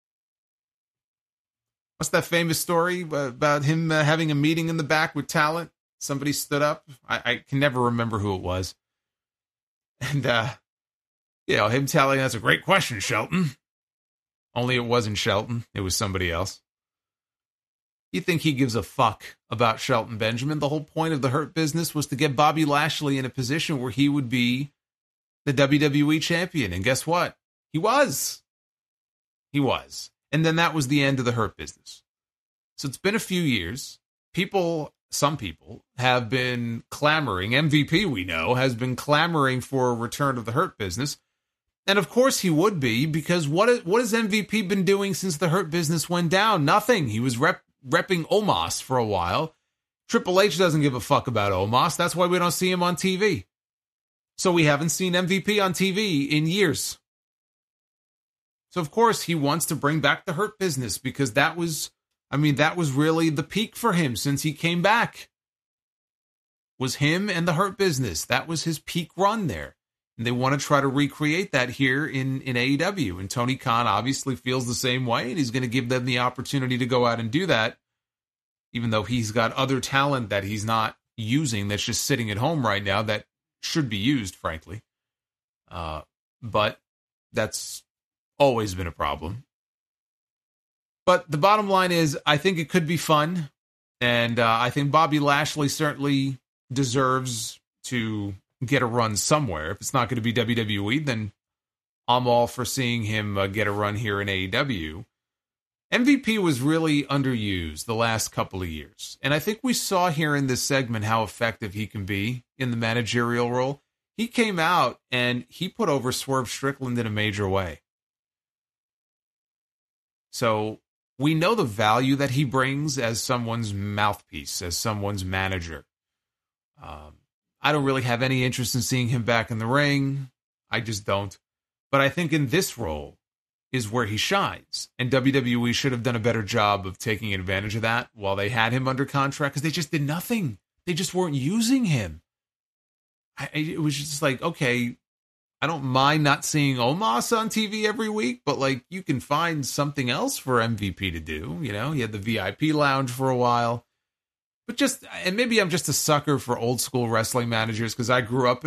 What's that famous story about him having a meeting in the back with talent? Somebody stood up. I can never remember who it was. And, him telling, that's a great question, Shelton. Only it wasn't Shelton. It was somebody else. You think he gives a fuck about Shelton Benjamin? The whole point of the Hurt Business was to get Bobby Lashley in a position where he would be the WWE champion. And guess what? He was. He was. And then that was the end of the Hurt Business. So it's been a few years. Some people have been clamoring. MVP, we know, has been clamoring for a return of the Hurt Business. And of course he would be, because what has MVP been doing since the Hurt Business went down? Nothing. He was repping Omos for a while. Triple H doesn't give a fuck about Omos. That's why we don't see him on TV. So we haven't seen MVP on TV in years. So of course he wants to bring back the Hurt Business, because that was really the peak for him since he came back. Was him and the Hurt Business. That was his peak run there. And they want to try to recreate that here in AEW. And Tony Khan obviously feels the same way, and he's going to give them the opportunity to go out and do that, even though he's got other talent that he's not using that's just sitting at home right now that should be used, frankly. But that's always been a problem. But the bottom line is, I think it could be fun, and I think Bobby Lashley certainly deserves to get a run somewhere. If it's not going to be WWE, then I'm all for seeing him get a run here in AEW. MVP was really underused the last couple of years, and I think we saw here in this segment how effective he can be in the managerial role. He came out and he put over Swerve Strickland in a major way. So we know the value that he brings as someone's mouthpiece, as someone's manager. I don't really have any interest in seeing him back in the ring. I just don't. But I think in this role is where he shines. And WWE should have done a better job of taking advantage of that while they had him under contract, because they just did nothing. They just weren't using him. It was just like, okay, I don't mind not seeing Omos on TV every week, but like you can find something else for MVP to do. You know, he had the VIP lounge for a while. But and maybe I'm just a sucker for old school wrestling managers, because I grew up,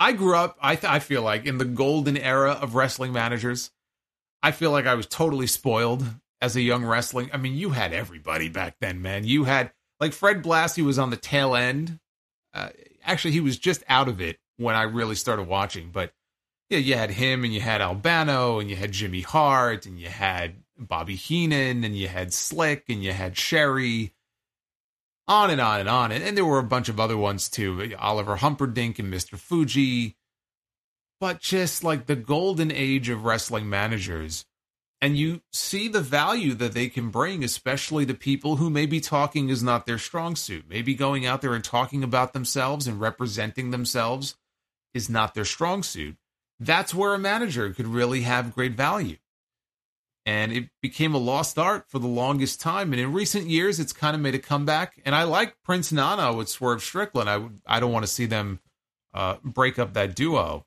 I feel like, in the golden era of wrestling managers. I feel like I was totally spoiled as a young wrestling. I mean, you had everybody back then, man. You had, like, Fred Blassie was on the tail end. Actually, he was just out of it when I really started watching. But yeah, you had him, and you had Albano, and you had Jimmy Hart, and you had Bobby Heenan, and you had Slick, and you had Sherry. On and on and on. And there were a bunch of other ones too. Oliver Humperdinck and Mr. Fuji. But just like the golden age of wrestling managers. And you see the value that they can bring, especially to people who maybe talking is not their strong suit. Maybe going out there and talking about themselves and representing themselves is not their strong suit. That's where a manager could really have great value. And it became a lost art for the longest time. And in recent years, it's kind of made a comeback. And I like Prince Nana with Swerve Strickland. I don't want to see them break up that duo.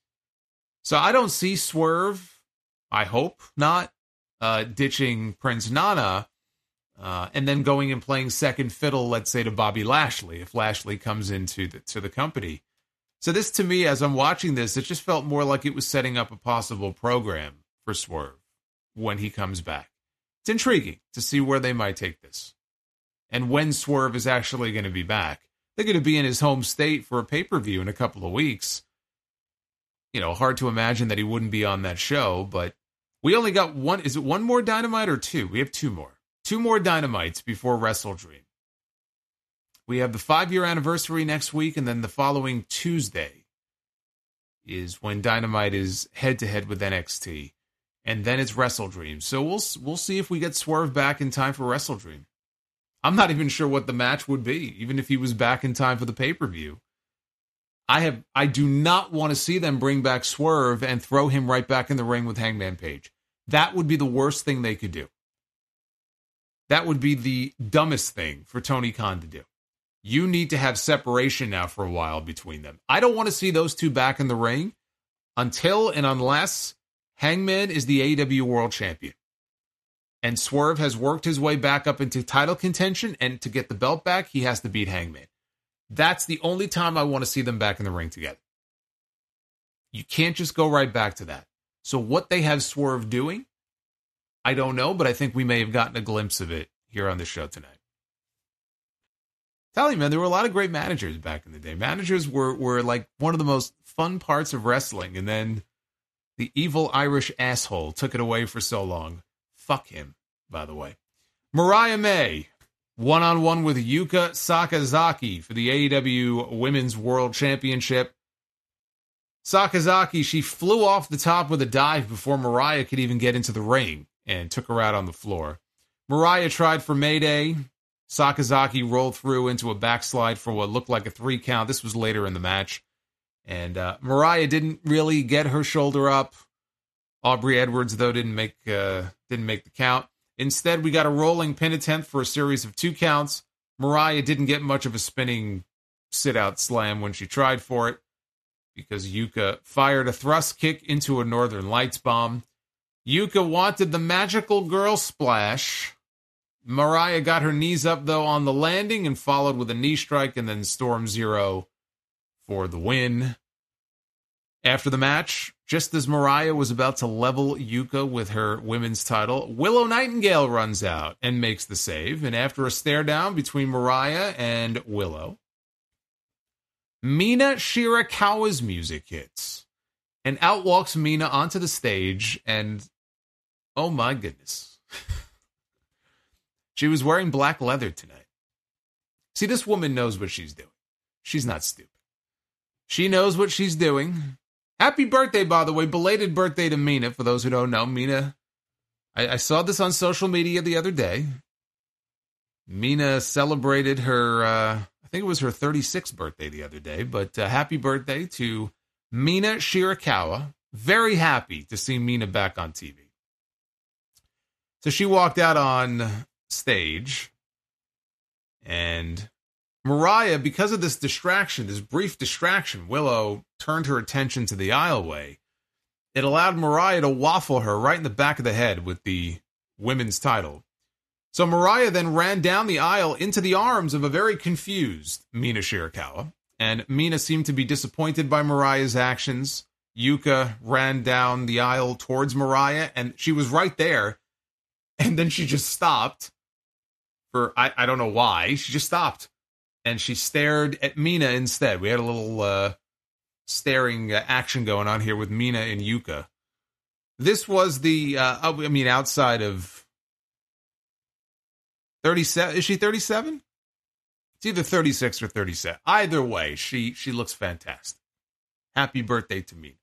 So I don't see Swerve, I hope not, ditching Prince Nana and then going and playing second fiddle, let's say, to Bobby Lashley, if Lashley comes into the company. So this, to me, as I'm watching this, it just felt more like it was setting up a possible program for Swerve when he comes back. It's intriguing to see where they might take this. And when Swerve is actually going to be back. They're going to be in his home state for a pay-per-view in a couple of weeks. You know, hard to imagine that he wouldn't be on that show, but we only got one. Is it one more Dynamite or two? We have two more. Two more Dynamites before Wrestle Dream. We have the 5-year anniversary next week, and then the following Tuesday is when Dynamite is head-to-head with NXT. And then it's Wrestle Dream. So we'll see if we get Swerve back in time for Wrestle Dream. I'm not even sure what the match would be, even if he was back in time for the pay-per-view. I do not want to see them bring back Swerve and throw him right back in the ring with Hangman Page. That would be the worst thing they could do. That would be the dumbest thing for Tony Khan to do. You need to have separation now for a while between them. I don't want to see those two back in the ring until and unless Hangman is the AEW World Champion. And Swerve has worked his way back up into title contention, and to get the belt back, he has to beat Hangman. That's the only time I want to see them back in the ring together. You can't just go right back to that. So what they have Swerve doing, I don't know, but I think we may have gotten a glimpse of it here on the show tonight. Tell you, man, there were a lot of great managers back in the day. Managers were like one of the most fun parts of wrestling, and then the evil Irish asshole took it away for so long. Fuck him, by the way. Mariah May, one-on-one with Yuka Sakazaki for the AEW Women's World Championship. Sakazaki, she flew off the top with a dive before Mariah could even get into the ring and took her out on the floor. Mariah tried for Mayday. Sakazaki rolled through into a backslide for what looked like a 3 count. This was later in the match. And Mariah didn't really get her shoulder up. Aubrey Edwards, though, didn't make the count. Instead, we got a rolling pin attempt for a series of 2 counts. Mariah didn't get much of a spinning sit-out slam when she tried for it, because Yuka fired a thrust kick into a Northern Lights bomb. Yuka wanted the magical girl splash. Mariah got her knees up, though, on the landing and followed with a knee strike, and then Storm Zero for the win. After the match, just as Mariah was about to level Yuka with her women's title, Willow Nightingale runs out and makes the save. And after a stare down between Mariah and Willow, Mina Shirakawa's music hits. And out walks Mina onto the stage, and oh my goodness. She was wearing black leather tonight. See, this woman knows what she's doing. She's not stupid. She knows what she's doing. Happy birthday, by the way. Belated birthday to Mina, for those who don't know. Mina, I saw this on social media the other day. Mina celebrated her, I think it was her 36th birthday the other day. But happy birthday to Mina Shirakawa. very happy to see Mina back on TV. So she walked out on stage, and Mariah, because of this distraction, this brief distraction, Willow turned her attention to the aisleway. It allowed Mariah to waffle her right in the back of the head with the women's title. So Mariah then ran down the aisle into the arms of a very confused Mina Shirakawa, and Mina seemed to be disappointed by Mariah's actions. Yuka ran down the aisle towards Mariah, and she was right there, and then she just stopped for, I don't know why, she just stopped, and she stared at Mina instead. We had a little staring action going on here with Mina and Yuka. This was the, outside of 37, is she 37? It's either 36 or 37. Either way, she looks fantastic. Happy birthday to me.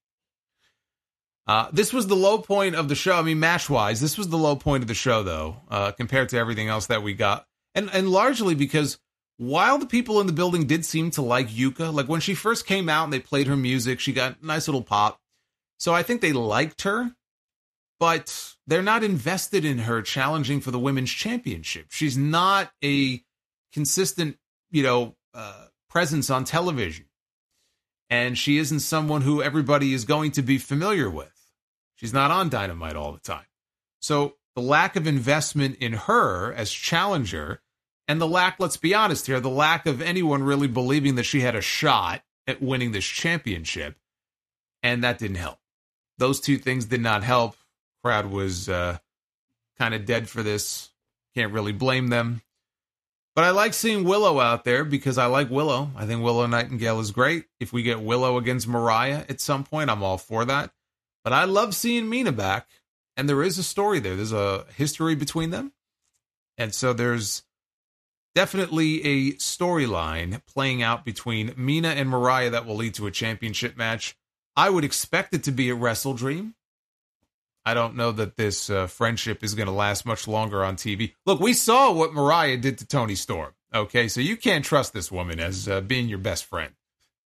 This was the low point of the show. I mean, match-wise, this was the low point of the show, though, compared to everything else that we got. And largely because while the people in the building did seem to like Yuka, like when she first came out and they played her music, she got a nice little pop. So I think they liked her, but they're not invested in her challenging for the women's championship. She's not a consistent, presence on television. And she isn't someone who everybody is going to be familiar with. She's not on Dynamite all the time. So the lack of investment in her as challenger, and the lack, let's be honest here, the lack of anyone really believing that she had a shot at winning this championship, and that didn't help. Those two things did not help. Crowd was kind of dead for this. Can't really blame them. But I like seeing Willow out there because I like Willow. I think Willow Nightingale is great. If we get Willow against Mariah at some point, I'm all for that. But I love seeing Mina back. And there is a story there. There's a history between them. And so there's definitely a storyline playing out between Mina and Mariah that will lead to a championship match. I would expect it to be a Wrestle Dream. I don't know that this friendship is going to last much longer on TV. Look, we saw what Mariah did to Toni Storm, okay? So you can't trust this woman as being your best friend.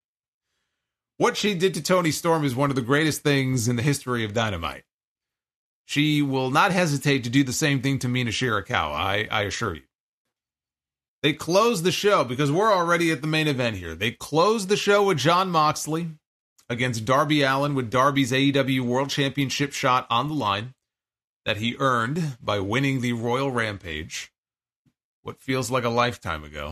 What she did to Toni Storm is one of the greatest things in the history of Dynamite. She will not hesitate to do the same thing to Mina Shirakawa, I assure you. They closed the show, because we're already at the main event here. They closed the show with Jon Moxley against Darby Allin, with Darby's AEW World Championship shot on the line that he earned by winning the Royal Rampage, what feels like a lifetime ago.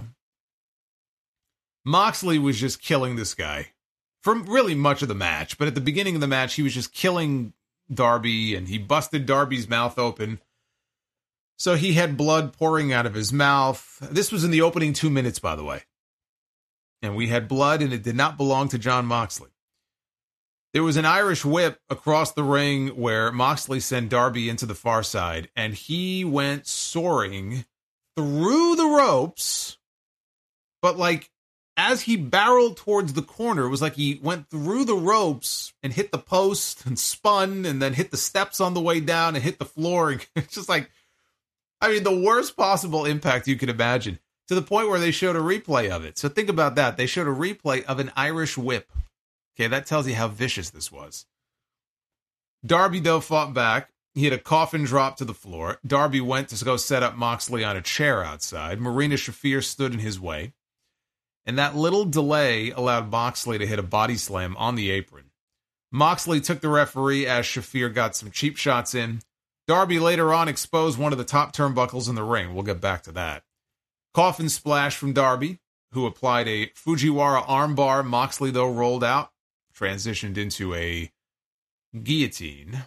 Moxley was just killing this guy for really much of the match, but at the beginning of the match, he was just killing Darby, and he busted Darby's mouth open. So he had blood pouring out of his mouth. This was in the opening 2 minutes, by the way. And we had blood, and it did not belong to Jon Moxley. There was an Irish whip across the ring where Moxley sent Darby into the far side, and he went soaring through the ropes. But like, as he barreled towards the corner, it was like he went through the ropes and hit the post and spun and then hit the steps on the way down and hit the floor. And it's just like, I mean, the worst possible impact you could imagine, to the point where they showed a replay of it. So think about that. They showed a replay of an Irish whip. Okay, that tells you how vicious this was. Darby, though, fought back. He had a coffin drop to the floor. Darby went to go set up Moxley on a chair outside. Marina Shafir stood in his way. And that little delay allowed Moxley to hit a body slam on the apron. Moxley took the referee as Shafir got some cheap shots in. Darby later on exposed one of the top turnbuckles in the ring. We'll get back to that. Coffin splash from Darby, who applied a Fujiwara armbar. Moxley, though, rolled out, transitioned into a guillotine.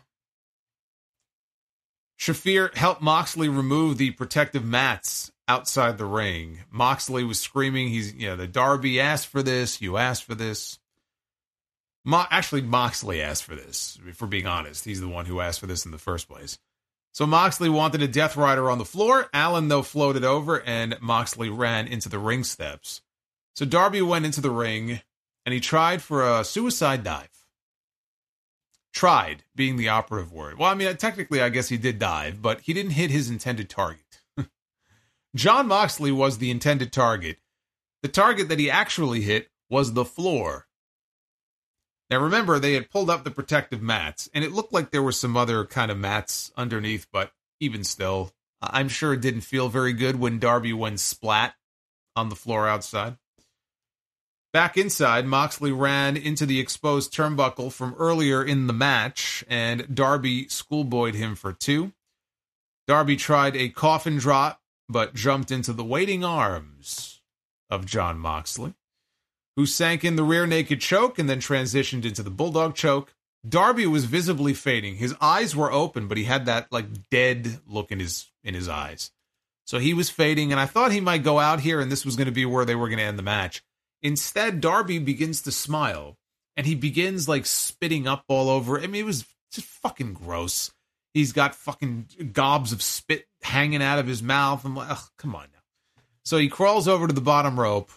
Shafir helped Moxley remove the protective mats outside the ring. Moxley was screaming, the Darby asked for this, you asked for this. Actually, Moxley asked for this, if we're being honest. He's the one who asked for this in the first place. So Moxley wanted a Death Rider on the floor. Allin, though, floated over, and Moxley ran into the ring steps. So Darby went into the ring, and he tried for a suicide dive. Tried being the operative word. Well, I mean, technically, I guess he did dive, but he didn't hit his intended target. Jon Moxley was the intended target. The target that he actually hit was the floor. Now remember, they had pulled up the protective mats, and it looked like there were some other kind of mats underneath, but even still, I'm sure it didn't feel very good when Darby went splat on the floor outside. Back inside, Moxley ran into the exposed turnbuckle from earlier in the match, and Darby schoolboyed him for 2. Darby tried a coffin drop, but jumped into the waiting arms of Jon Moxley, who sank in the rear naked choke and then transitioned into the bulldog choke. Darby was visibly fading. His eyes were open, but he had that dead look in his eyes. So he was fading, and I thought he might go out here and this was going to be where they were going to end the match. Instead, Darby begins to smile, and he begins spitting up all over. I mean, it was just fucking gross. He's got fucking gobs of spit hanging out of his mouth. I'm like, oh, come on now. So he crawls over to the bottom rope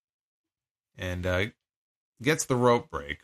and gets the rope break.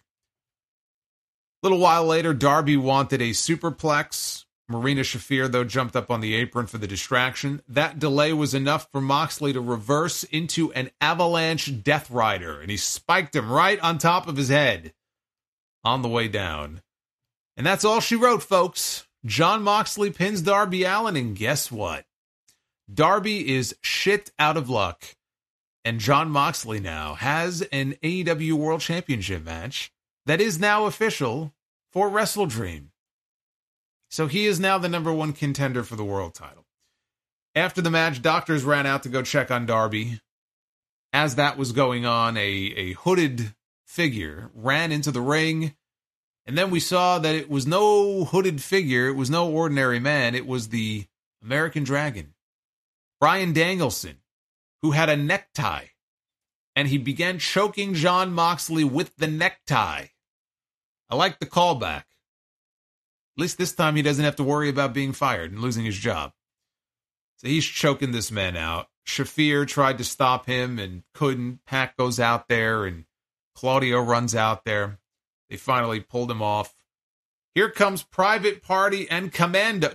A little while later, Darby wanted a superplex. Marina Shafir, though, jumped up on the apron for the distraction. That delay was enough for Moxley to reverse into an avalanche Death Rider, and he spiked him right on top of his head on the way down. And that's all she wrote, folks. Jon Moxley pins Darby Allin, and guess what? Darby is shit out of luck. And Jon Moxley now has an AEW World Championship match that is now official for WrestleDream. So he is now the number 1 contender for the world title. After the match, doctors ran out to go check on Darby. As that was going on, a hooded figure ran into the ring. And then we saw that it was no hooded figure. It was no ordinary man. It was the American Dragon, Bryan Danielson, who had a necktie. And he began choking Jon Moxley with the necktie. I like the callback. At least this time he doesn't have to worry about being fired and losing his job. So he's choking this man out. Shafir tried to stop him and couldn't. Pac goes out there and Claudio runs out there. They finally pulled him off. Here comes Private Party and Commander.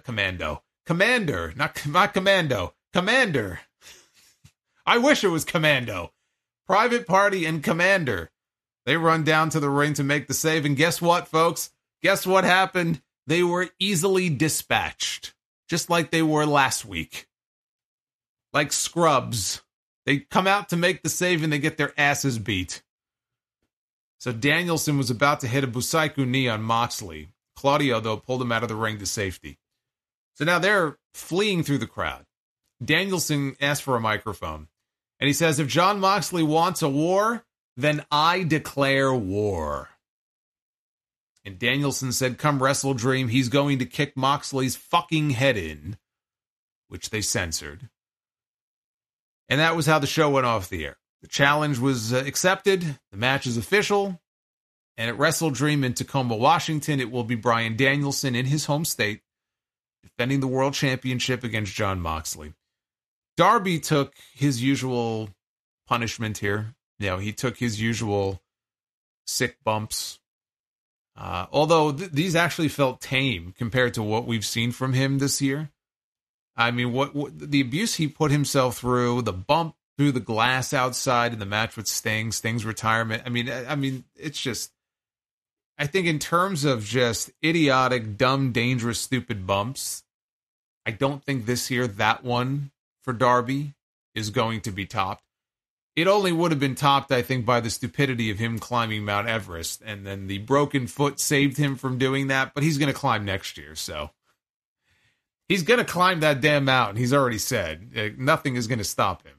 I wish it was Commando. Private Party and Commander. They run down to the ring to make the save. And guess what, folks? Guess what happened? They were easily dispatched, just like they were last week. Like scrubs. They come out to make the save and they get their asses beat. So Danielson was about to hit a Busaiku knee on Moxley. Claudio, though, pulled him out of the ring to safety. So now they're fleeing through the crowd. Danielson asked for a microphone. And he says, if Jon Moxley wants a war, then I declare war. And Danielson said, come WrestleDream, he's going to kick Moxley's fucking head in, which they censored. And that was how the show went off the air. The challenge was accepted. The match is official. And at WrestleDream in Tacoma, Washington, it will be Bryan Danielson in his home state defending the World Championship against Jon Moxley. Darby took his usual punishment here. He took his usual sick bumps. Although these actually felt tame compared to what we've seen from him this year. I mean, what the abuse he put himself through, the bump through the glass outside in the match with Sting's retirement. I mean, it's just, I think in terms of just idiotic, dumb, dangerous, stupid bumps, I don't think this year that one for Darby is going to be topped. It only would have been topped, I think, by the stupidity of him climbing Mount Everest, and then the broken foot saved him from doing that, but he's going to climb next year, so. He's going to climb that damn mountain, he's already said. Nothing is going to stop him.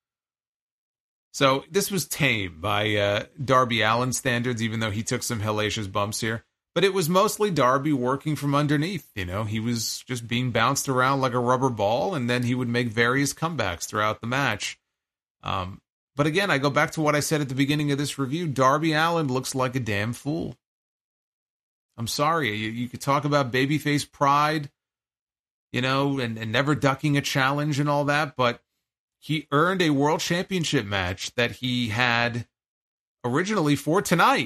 So this was tame by Darby Allin standards, even though he took some hellacious bumps here. But it was mostly Darby working from underneath, He was just being bounced around like a rubber ball, and then he would make various comebacks throughout the match. But again, I go back to what I said at the beginning of this review. Darby Allin looks like a damn fool. I'm sorry. You could talk about babyface pride, and never ducking a challenge and all that, but he earned a world championship match that he had originally for tonight.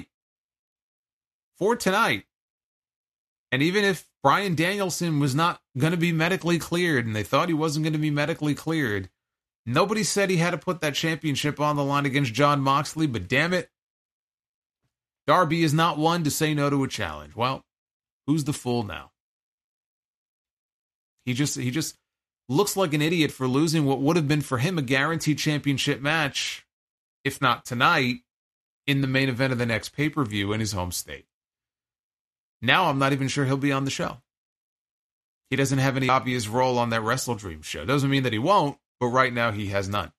And even if Bryan Danielson was not going to be medically cleared, and they thought he wasn't going to be medically cleared, nobody said he had to put that championship on the line against Jon Moxley, but damn it, Darby is not one to say no to a challenge. Well, who's the fool now? He just looks like an idiot for losing what would have been for him a guaranteed championship match, if not tonight, in the main event of the next pay-per-view in his home state. Now I'm not even sure he'll be on the show. He doesn't have any obvious role on that Wrestle Dream show. Doesn't mean that he won't, but right now he has none.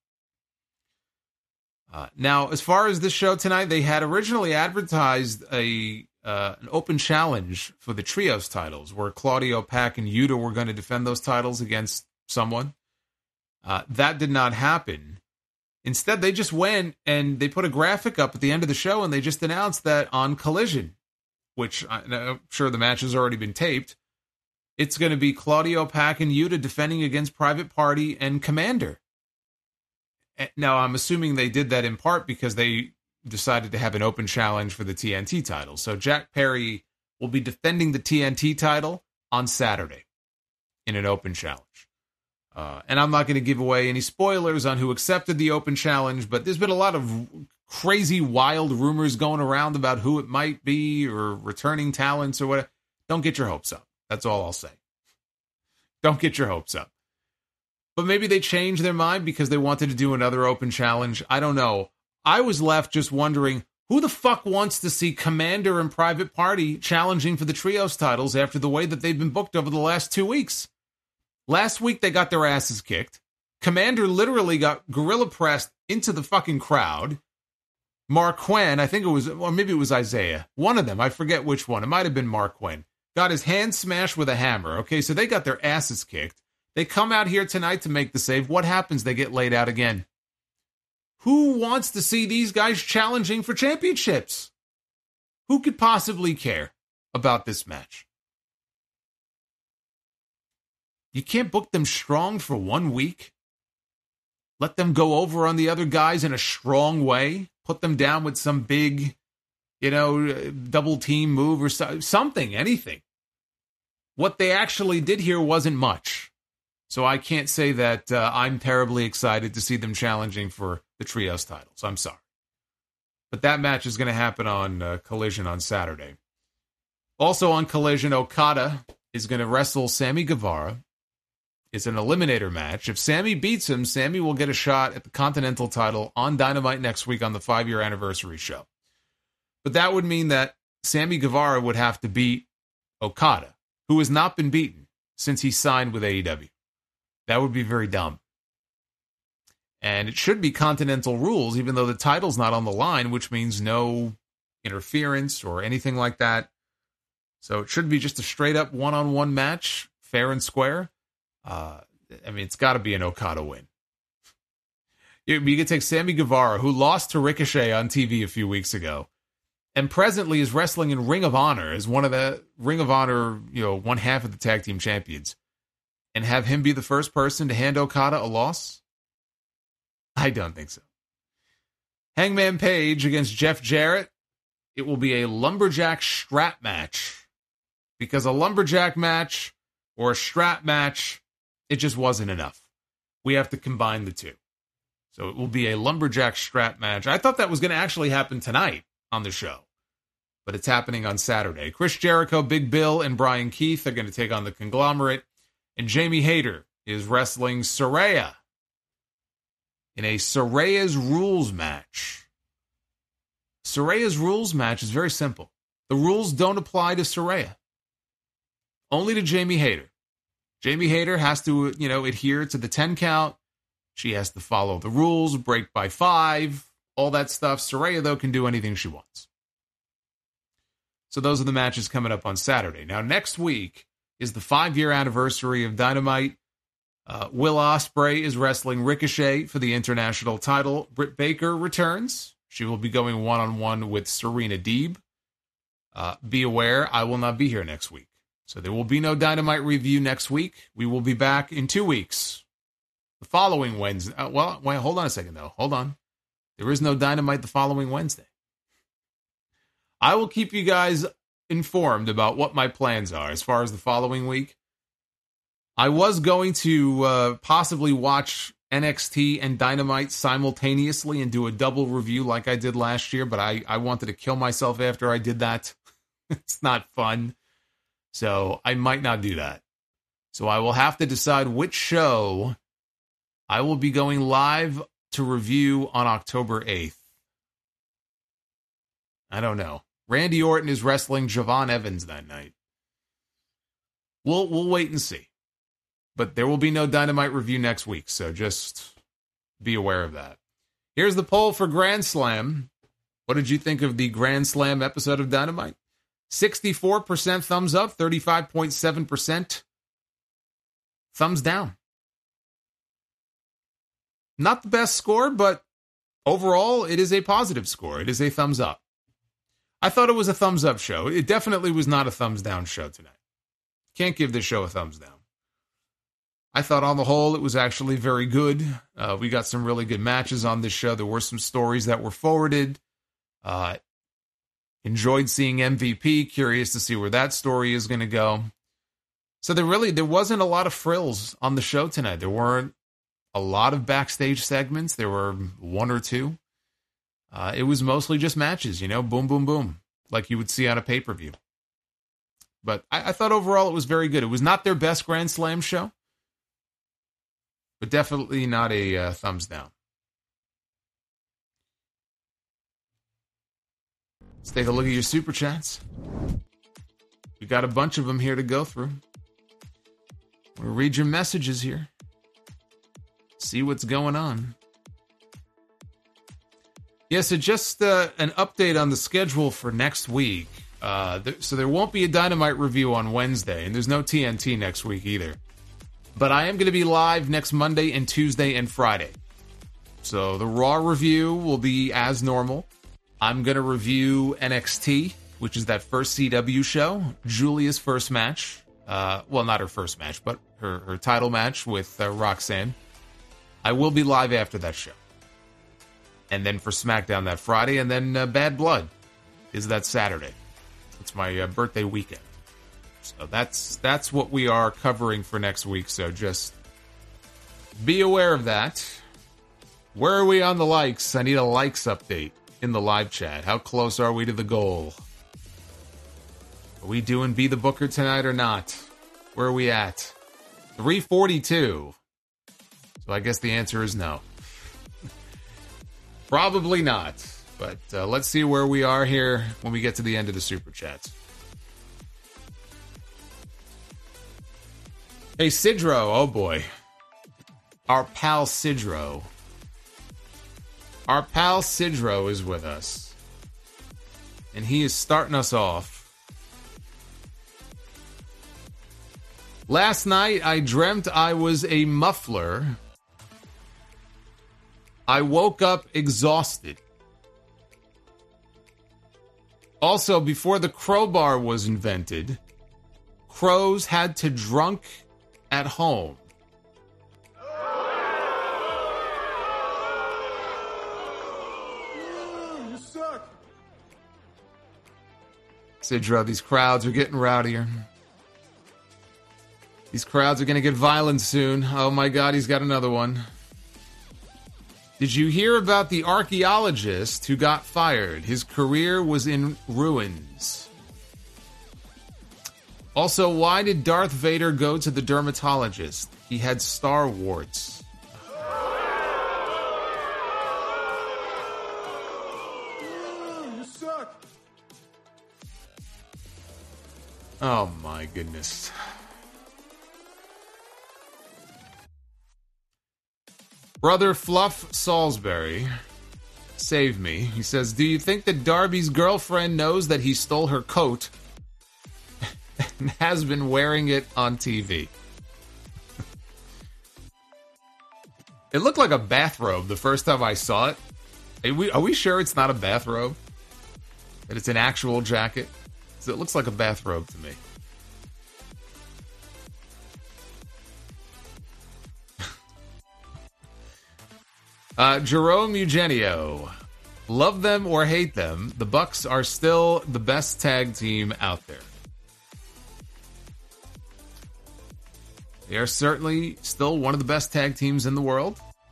Now, as far as this show tonight, they had originally advertised an open challenge for the Trios titles, where Claudio, Pac, and Yuta were going to defend those titles against someone. That did not happen. Instead, they just went and they put a graphic up at the end of the show, and they just announced that on Collision, which I'm sure the match has already been taped, it's going to be Claudio, Pac, and Yuta defending against Private Party and Commander. Now, I'm assuming they did that in part because they decided to have an open challenge for the TNT title. So Jack Perry will be defending the TNT title on Saturday in an open challenge. And I'm not going to give away any spoilers on who accepted the open challenge, but there's been a lot of crazy, wild rumors going around about who it might be or returning talents or whatever. Don't get your hopes up. That's all I'll say. Don't get your hopes up. But maybe they changed their mind because they wanted to do another open challenge. I don't know. I was left just wondering, who the fuck wants to see Commander and Private Party challenging for the Trios titles after the way that they've been booked over the last 2 weeks? Last week, they got their asses kicked. Commander literally got gorilla pressed into the fucking crowd. Mark Quinn, I think it was, or maybe it was Isaiah. One of them, I forget which one. It might have been Mark Quinn. Got his hand smashed with a hammer. Okay, so they got their asses kicked. They come out here tonight to make the save. What happens? They get laid out again. Who wants to see these guys challenging for championships? Who could possibly care about this match? You can't book them strong for 1 week? Let them go over on the other guys in a strong way? Put them down with some big, double team move or something, anything. What they actually did here wasn't much. So I can't say that I'm terribly excited to see them challenging for the Trios titles. I'm sorry. But that match is going to happen on Collision on Saturday. Also on Collision, Okada is going to wrestle Sammy Guevara. It's an eliminator match. If Sammy beats him, Sammy will get a shot at the Continental title on Dynamite next week on the 5-year anniversary show. But that would mean that Sammy Guevara would have to beat Okada, who has not been beaten since he signed with AEW. That would be very dumb. And it should be Continental rules, even though the title's not on the line, which means no interference or anything like that. So it should be just a straight-up one-on-one match, fair and square. It's got to be an Okada win. You can take Sammy Guevara, who lost to Ricochet on TV a few weeks ago, and presently is wrestling in Ring of Honor as one of the Ring of Honor, one half of the tag team champions, and have him be the first person to hand Okada a loss? I don't think so. Hangman Page against Jeff Jarrett. It will be a lumberjack strap match, because a lumberjack match or a strap match, it just wasn't enough. We have to combine the two. So it will be a lumberjack strap match. I thought that was going to actually happen tonight on the show, but it's happening on Saturday. Chris Jericho, Big Bill, and Brian Keith are going to take on the Conglomerate, and Jamie Hayter is wrestling Saraya in a Saraya's Rules match. Saraya's Rules match is very simple. The rules don't apply to Saraya, only to Jamie Hayter. Jamie Hayter has to, adhere to the 10 count. She has to follow the rules, break by 5, all that stuff. Saraya, though, can do anything she wants. So those are the matches coming up on Saturday. Now, next week is the 5-year anniversary of Dynamite. Will Ospreay is wrestling Ricochet for the international title. Britt Baker returns. She will be going one-on-one with Serena Deeb. Be aware, I will not be here next week. So there will be no Dynamite review next week. We will be back in 2 weeks. The following Wednesday. Wait, hold on a second, though. Hold on. There is no Dynamite the following Wednesday. I will keep you guys informed about what my plans are as far as the following week. I was going to possibly watch NXT and Dynamite simultaneously and do a double review like I did last year, but I wanted to kill myself after I did that. It's not fun. So I might not do that. So I will have to decide which show I will be going live to review on October 8th. I don't know. Randy Orton is wrestling Javon Evans that night. We'll wait and see. But there will be no Dynamite review next week, so just be aware of that. Here's the poll for Grand Slam. What did you think of the Grand Slam episode of Dynamite? 64% thumbs up, 35.7% thumbs down. Not the best score, but overall, it is a positive score. It is a thumbs up. I thought it was a thumbs up show. It definitely was not a thumbs down show tonight. Can't give this show a thumbs down. I thought on the whole it was actually very good. We got some really good matches on this show. There were some stories that were forwarded. Enjoyed seeing MVP. Curious to see where that story is going to go. So there wasn't a lot of frills on the show tonight. There weren't a lot of backstage segments. There were one or two. It was mostly just matches, boom, boom, boom, like you would see on a pay-per-view. But I thought overall it was very good. It was not their best Grand Slam show, but definitely not a thumbs down. Let's take a look at your Super Chats. We got a bunch of them here to go through. We'll read your messages here. See what's going on. Yeah, so just an update on the schedule for next week. So there won't be a Dynamite review on Wednesday, and there's no TNT next week either. But I am going to be live next Monday and Tuesday and Friday. So the Raw review will be as normal. I'm going to review NXT, which is that first CW show, Julia's first match. Well, not her first match, but her title match with Roxanne. I will be live after that show. And then for SmackDown that Friday, and then Bad Blood is that Saturday. It's my birthday weekend. So that's what we are covering for next week, so just be aware of that. Where are we on the likes? I need a likes update in the live chat. How close are we to the goal? Are we doing Be the Booker tonight or not? Where are we at? 342. So I guess the answer is no. Probably not. But let's see where we are here when we get to the end of the Super Chats. Hey, Sidro. Oh, boy. Our pal Sidro. Our pal Sidro is with us. And he is starting us off. Last night, I dreamt I was a muffler. I woke up exhausted. Also, before the crowbar was invented, crows had to drunk at home. You suck. Sidro, these crowds are getting rowdier. These crowds are going to get violent soon. Oh my God, he's got another one. Did you hear about the archaeologist who got fired? His career was in ruins. Also, why did Darth Vader go to the dermatologist? He had star warts. You suck. Oh my goodness. Brother Fluff Salisbury, save me. He says, do you think that Darby's girlfriend knows that he stole her coat and has been wearing it on TV? It looked like a bathrobe the first time I saw it. Are we sure it's not a bathrobe? That it's an actual jacket? So it looks like a bathrobe to me. Jerome Eugenio. Love them or hate them, the Bucks are still the best tag team out there. They are certainly still one of the best tag teams in the world.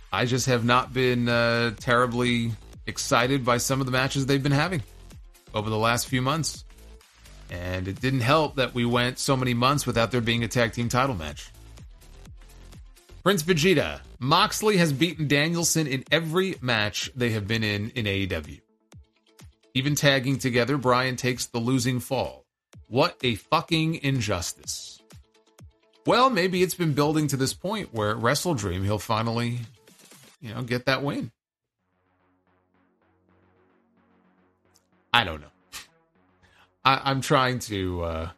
I just have not been terribly excited by some of the matches they've been having over the last few months. And it didn't help that we went so many months without there being a tag team title match. Prince Vegeta. Moxley has beaten Danielson in every match they have been in AEW. Even tagging together, Bryan takes the losing fall. What a fucking injustice. Well, maybe it's been building to this point where at Wrestle Dream he'll finally, get that win. I don't know. I'm trying to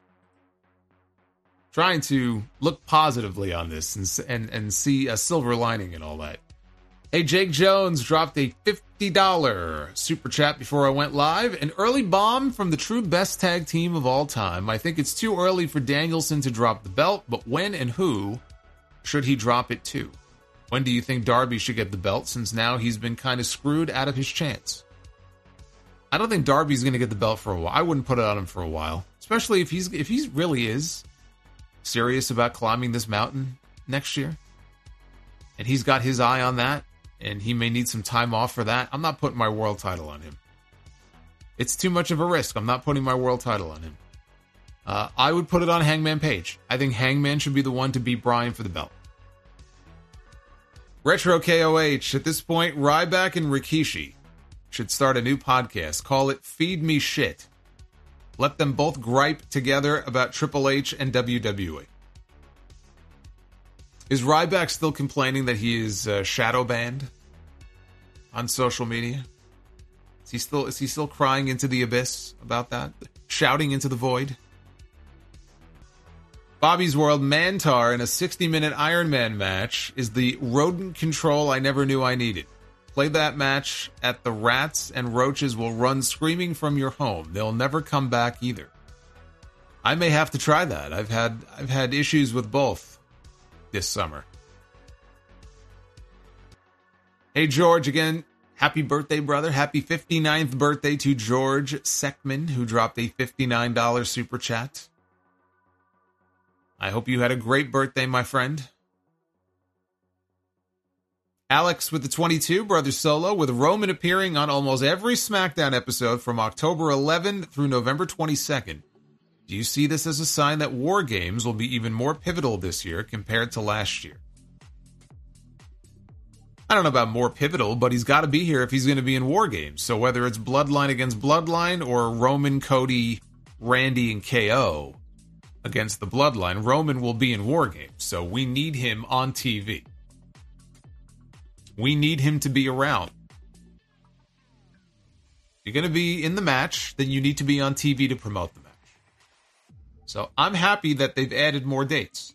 look positively on this and see a silver lining in all that. Hey, Jake Jones dropped a $50 super chat before I went live. An early bomb from the true best tag team of all time. I think it's too early for Danielson to drop the belt, but when and who should he drop it to? When do you think Darby should get the belt, since now he's been kind of screwed out of his chance? I don't think Darby's going to get the belt for a while. I wouldn't put it on him for a while, especially if he really is serious about climbing this mountain next year, and he's got his eye on that, and he may need some time off for that. I'm not putting my world title on him. It's too much of a risk. I'm not putting my world title on him. I would put it on Hangman Page. I think Hangman should be the one to beat Bryan for the belt. Retro KOH. At this point, Ryback and Rikishi should start a new podcast. Call it Feed Me Shit. Let them both gripe together about Triple H and WWE. Is Ryback still complaining that he is shadow banned on social media? Is he still crying into the abyss about that? Shouting into the void? Bobby's World. Mantar in a 60-minute Iron Man match is the rodent control I never knew I needed. Play that match at the rats and roaches will run screaming from your home. They'll never come back either. I may have to try that. I've had issues with both this summer. Hey, George, again, happy birthday, brother. Happy 59th birthday to George Seckman, who dropped a $59 super chat. I hope you had a great birthday, my friend. Alex with the 22, Brother Solo, with Roman appearing on almost every SmackDown episode from October 11th through November 22nd. Do you see this as a sign that War Games will be even more pivotal this year compared to last year? I don't know about more pivotal, but he's got to be here if he's going to be in War Games. So whether it's Bloodline against Bloodline or Roman, Cody, Randy, and KO against the Bloodline, Roman will be in War Games. So we need him on TV. We need him to be around. If you're going to be in the match, then you need to be on TV to promote the match. So I'm happy that they've added more dates.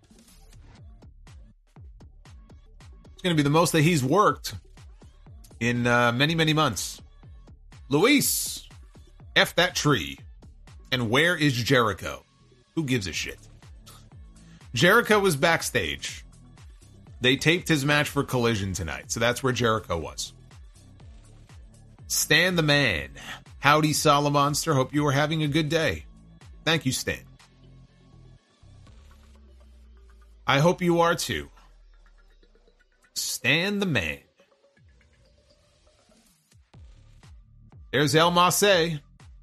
It's going to be the most that he's worked in many, many months. Luis, F that tree. And where is Jericho? Who gives a shit? Jericho was backstage. They taped his match for Collision tonight, so that's where Jericho was. Stan the Man. Howdy, Solomonster. Hope you are having a good day. Thank you, Stan. I hope you are too. Stan the Man. There's El Masse.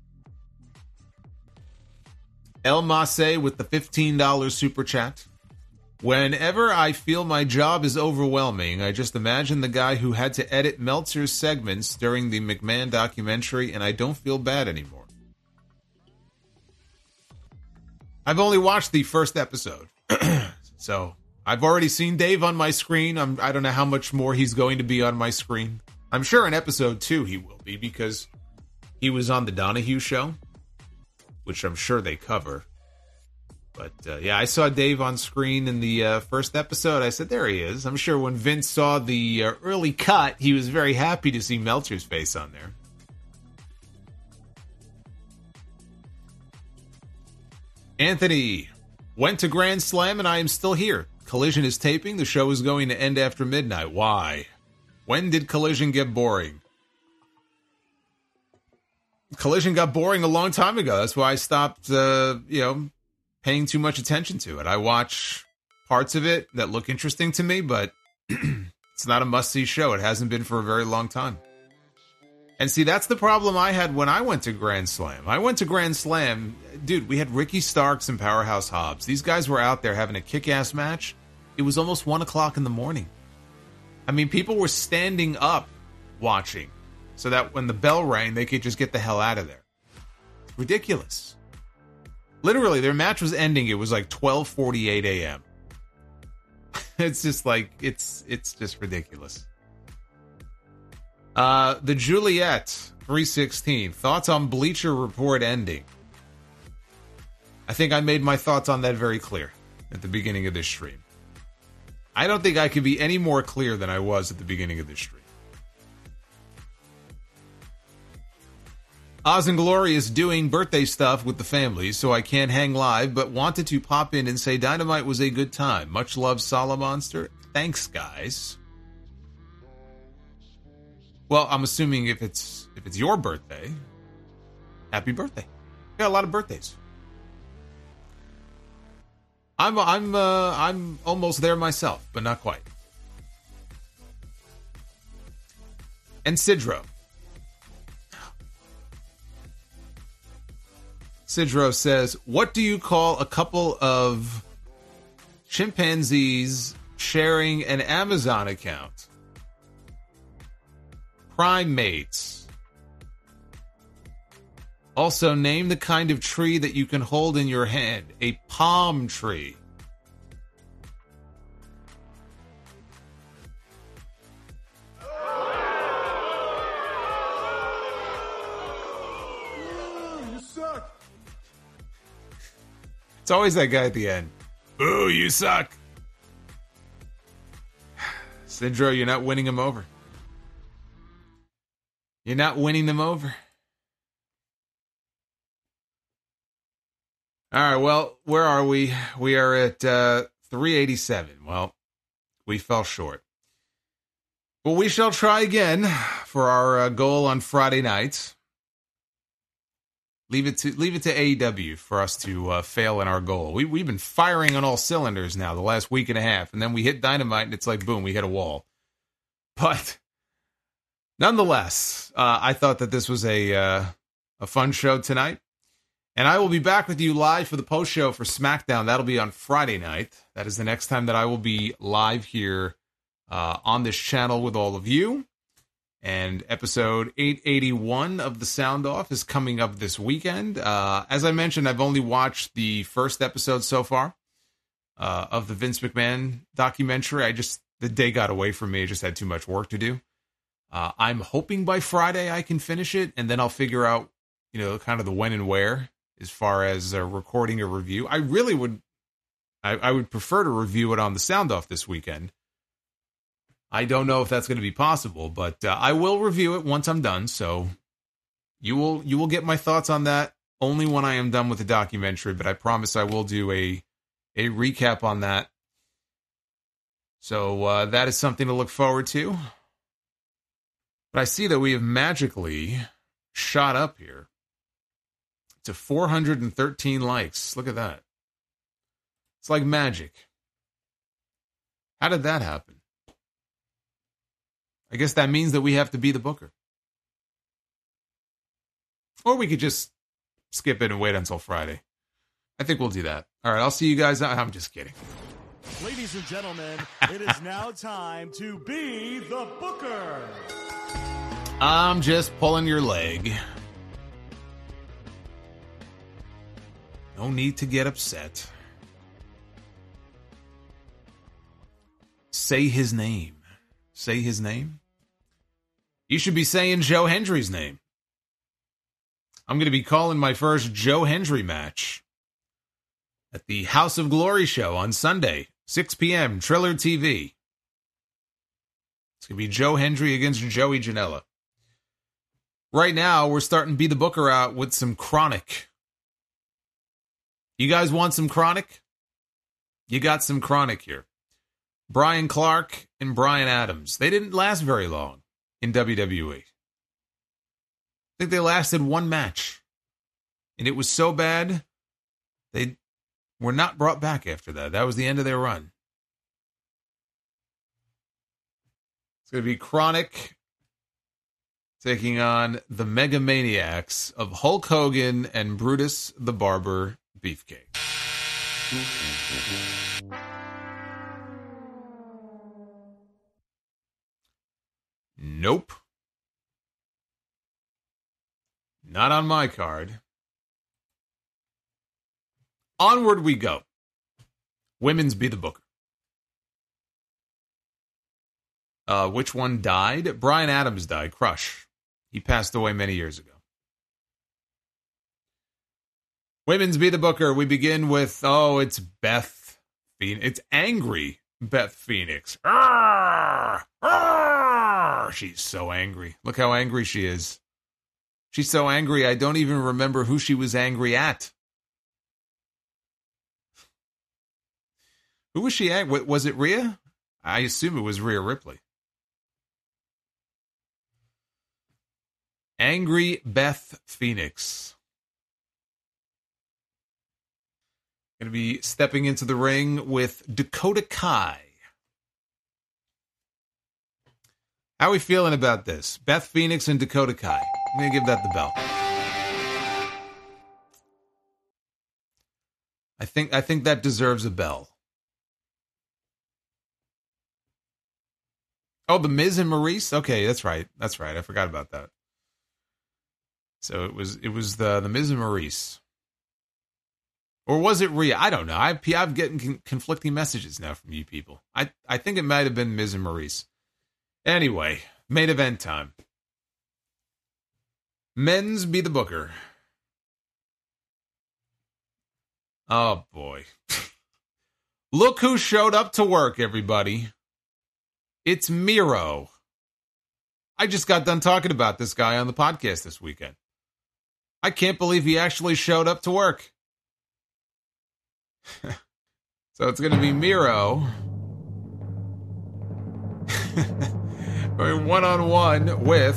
El Masse with the $15 super chat. Whenever I feel my job is overwhelming, I just imagine the guy who had to edit Meltzer's segments during the McMahon documentary, and I don't feel bad anymore. I've only watched the first episode, so I've already seen Dave on my screen. I don't know how much more he's going to be on my screen. I'm sure in episode 2 he will be, because he was on the Donahue show, which I'm sure they cover. But yeah, I saw Dave on screen in the first episode. I said, there he is. I'm sure when Vince saw the early cut, he was very happy to see Meltzer's face on there. Anthony went to Grand Slam and I am still here. Collision is taping. The show is going to end after midnight. Why? When did Collision get boring? Collision got boring a long time ago. That's why I stopped, paying too much attention to it. I watch parts of it that look interesting to me, but It's not a must-see show. It hasn't been for a very long time. And see, that's the problem I had when I went to Grand Slam. I went to Grand Slam, dude, we had Ricky Starks and Powerhouse Hobbs. These guys were out there having a kick-ass match. It was almost 1 o'clock in the morning. I mean, people were standing up watching so that when the bell rang, they could just get the hell out of there. It's ridiculous. Literally, their match was ending. It was like 12:48 a.m. It's just like, it's just ridiculous. The Juliet 316. Thoughts on Bleacher Report ending? I think I made my thoughts on that very clear at the beginning of this stream. I don't think I could be any more clear than I was at the beginning of this stream. Oz and Glory is doing birthday stuff with the family, so I can't hang live, but wanted to pop in and say Dynamite was a good time. Much love, Solomonster. Thanks, guys. Well, I'm assuming if it's your birthday, happy birthday. You got a lot of birthdays. I'm almost there myself, but not quite. And Sidro says, what do you call a couple of chimpanzees sharing an Amazon account? Primates. Also, name the kind of tree that you can hold in your hand. A palm tree. You suck. It's always that guy at the end. Boo, you suck. Sidro, you're not winning him over. You're not winning them over. All right, well, where are we? We are at 387. Well, we fell short. Well, we shall try again for our goal on Friday night. Leave it to AEW for us to fail in our goal. We've been firing on all cylinders now the last week and a half, and then we hit Dynamite, and it's like, boom, we hit a wall. But nonetheless, I thought that this was a fun show tonight. And I will be back with you live for the post show for SmackDown. That'll be on Friday night. That is the next time that I will be live here on this channel with all of you. And episode 881 of The Sound Off is coming up this weekend. As I mentioned, I've only watched the first episode so far of the Vince McMahon documentary. The day got away from me. I just had too much work to do. I'm hoping by Friday I can finish it, and then I'll figure out, kind of the when and where as far as recording a review. I really would, I would prefer to review it on the Sound Off this weekend. I don't know if that's going to be possible, but I will review it once I'm done. So you will get my thoughts on that only when I am done with the documentary. But I promise I will do a recap on that. So that is something to look forward to. But I see that we have magically shot up here to 413 likes. Look at that. It's like magic. How did that happen? I guess that means that we have to be the booker. Or we could just skip it and wait until Friday. I think we'll do that. All right, I'll see you guys. I'm just kidding. Ladies and gentlemen, it is now time to be the booker. I'm just pulling your leg. No need to get upset. Say his name. Say his name? You should be saying Joe Hendry's name. I'm going to be calling my first Joe Hendry match at the House of Glory show on Sunday, 6 p.m., Triller TV. It's going to be Joe Hendry against Joey Janela. Right now, we're starting to be the booker out with some Chronic. You guys want some Chronic? You got some Chronic here. Brian Clark and Brian Adams. They didn't last very long in WWE. I think they lasted one match. And it was so bad, they were not brought back after that. That was the end of their run. going to be Chronic taking on the Mega Maniacs of Hulk Hogan and Brutus the Barber Beefcake. Nope. Not on my card. Onward we go. Women's Be the Booker. Which one died? Brian Adams died. Crush. He passed away many years ago. Women's Be the Booker. We begin with, it's Beth Phoenix. It's angry Beth Phoenix. Arr! Arr! She's so angry. Look how angry she is. She's so angry, I don't even remember who she was angry at. Who was she angry? Was it Rhea? I assume it was Rhea Ripley. Angry Beth Phoenix. Going to be stepping into the ring with Dakota Kai. How are we feeling about this? Beth Phoenix and Dakota Kai. I'm going to give that the bell. I think that deserves a bell. Oh, The Miz and Maurice? Okay, that's right. That's right. I forgot about that. So it was the Miz and Maurice. Or was it Rhea? I don't know. I'm getting conflicting messages now from you people. I think it might have been Miz and Maurice. Anyway, main event time. Men's Be the Booker. Oh, boy. Look who showed up to work, everybody. It's Miro. I just got done talking about this guy on the podcast this weekend. I can't believe he actually showed up to work. So it's going to be Miro. Going one-on-one with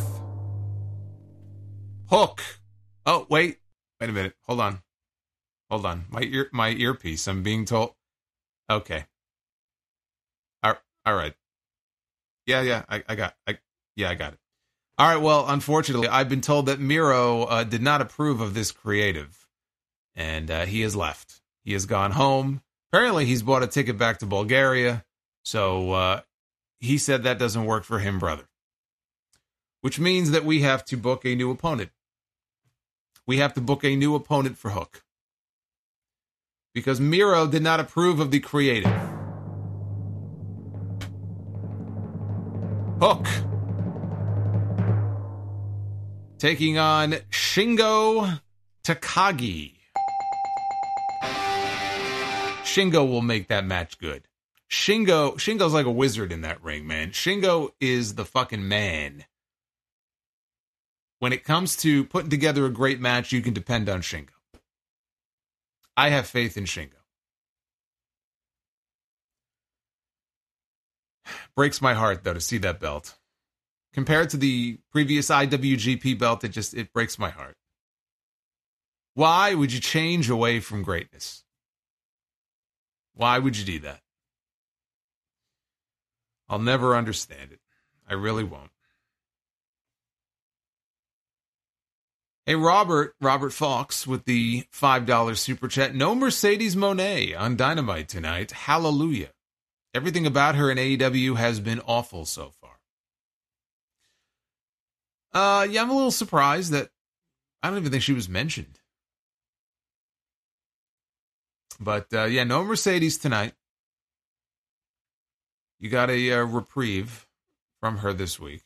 Hook. Oh, wait a minute. Hold on. My earpiece. I'm being told. Okay. All right. Yeah. I got it. All right. Well, unfortunately, I've been told that Miro did not approve of this creative, and he has left. He has gone home. Apparently, he's bought a ticket back to Bulgaria. So he said that doesn't work for him, brother. Which means that we have to book a new opponent. We have to book a new opponent for Hook. Because Miro did not approve of the creative. Hook. Taking on Shingo Takagi. Shingo will make that match good. Shingo's like a wizard in that ring, man. Shingo is the fucking man. When it comes to putting together a great match, you can depend on Shingo. I have faith in Shingo. Breaks my heart, though, to see that belt. Compared to the previous IWGP belt, it breaks my heart. Why would you change away from greatness? Why would you do that? I'll never understand it. I really won't. Hey, Robert Fox with the $5 super chat. No Mercedes Moné on Dynamite tonight. Hallelujah. Everything about her in AEW has been awful so far. Yeah, I'm a little surprised that I don't even think she was mentioned. But, yeah, no Mercedes tonight. You got a reprieve from her this week.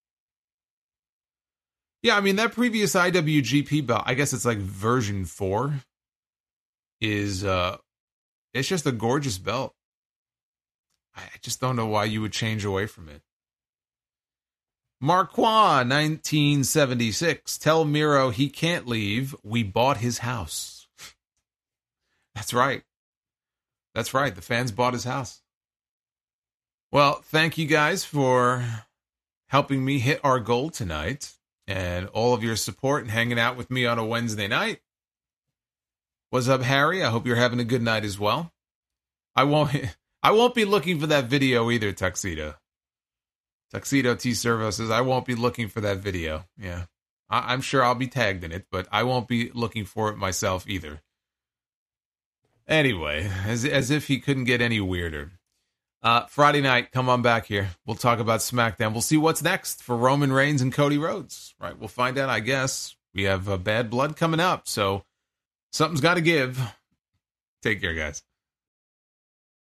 Yeah, I mean, that previous IWGP belt, I guess it's like version 4, is, it's just a gorgeous belt. I just don't know why you would change away from it. Marquand, 1976. Tell Miro he can't leave. We bought his house. That's right. That's right. The fans bought his house. Well, thank you guys for helping me hit our goal tonight and all of your support and hanging out with me on a Wednesday night. What's up, Harry? I hope you're having a good night as well. I won't be looking for that video either, Tuxedo. Tuxedo T Servo says, I won't be looking for that video. Yeah. I'm sure I'll be tagged in it, but I won't be looking for it myself either. Anyway, as if he couldn't get any weirder. Friday night, come on back here. We'll talk about SmackDown. We'll see what's next for Roman Reigns and Cody Rhodes. Right, we'll find out, I guess. We have Bad Blood coming up, so something's got to give. Take care, guys.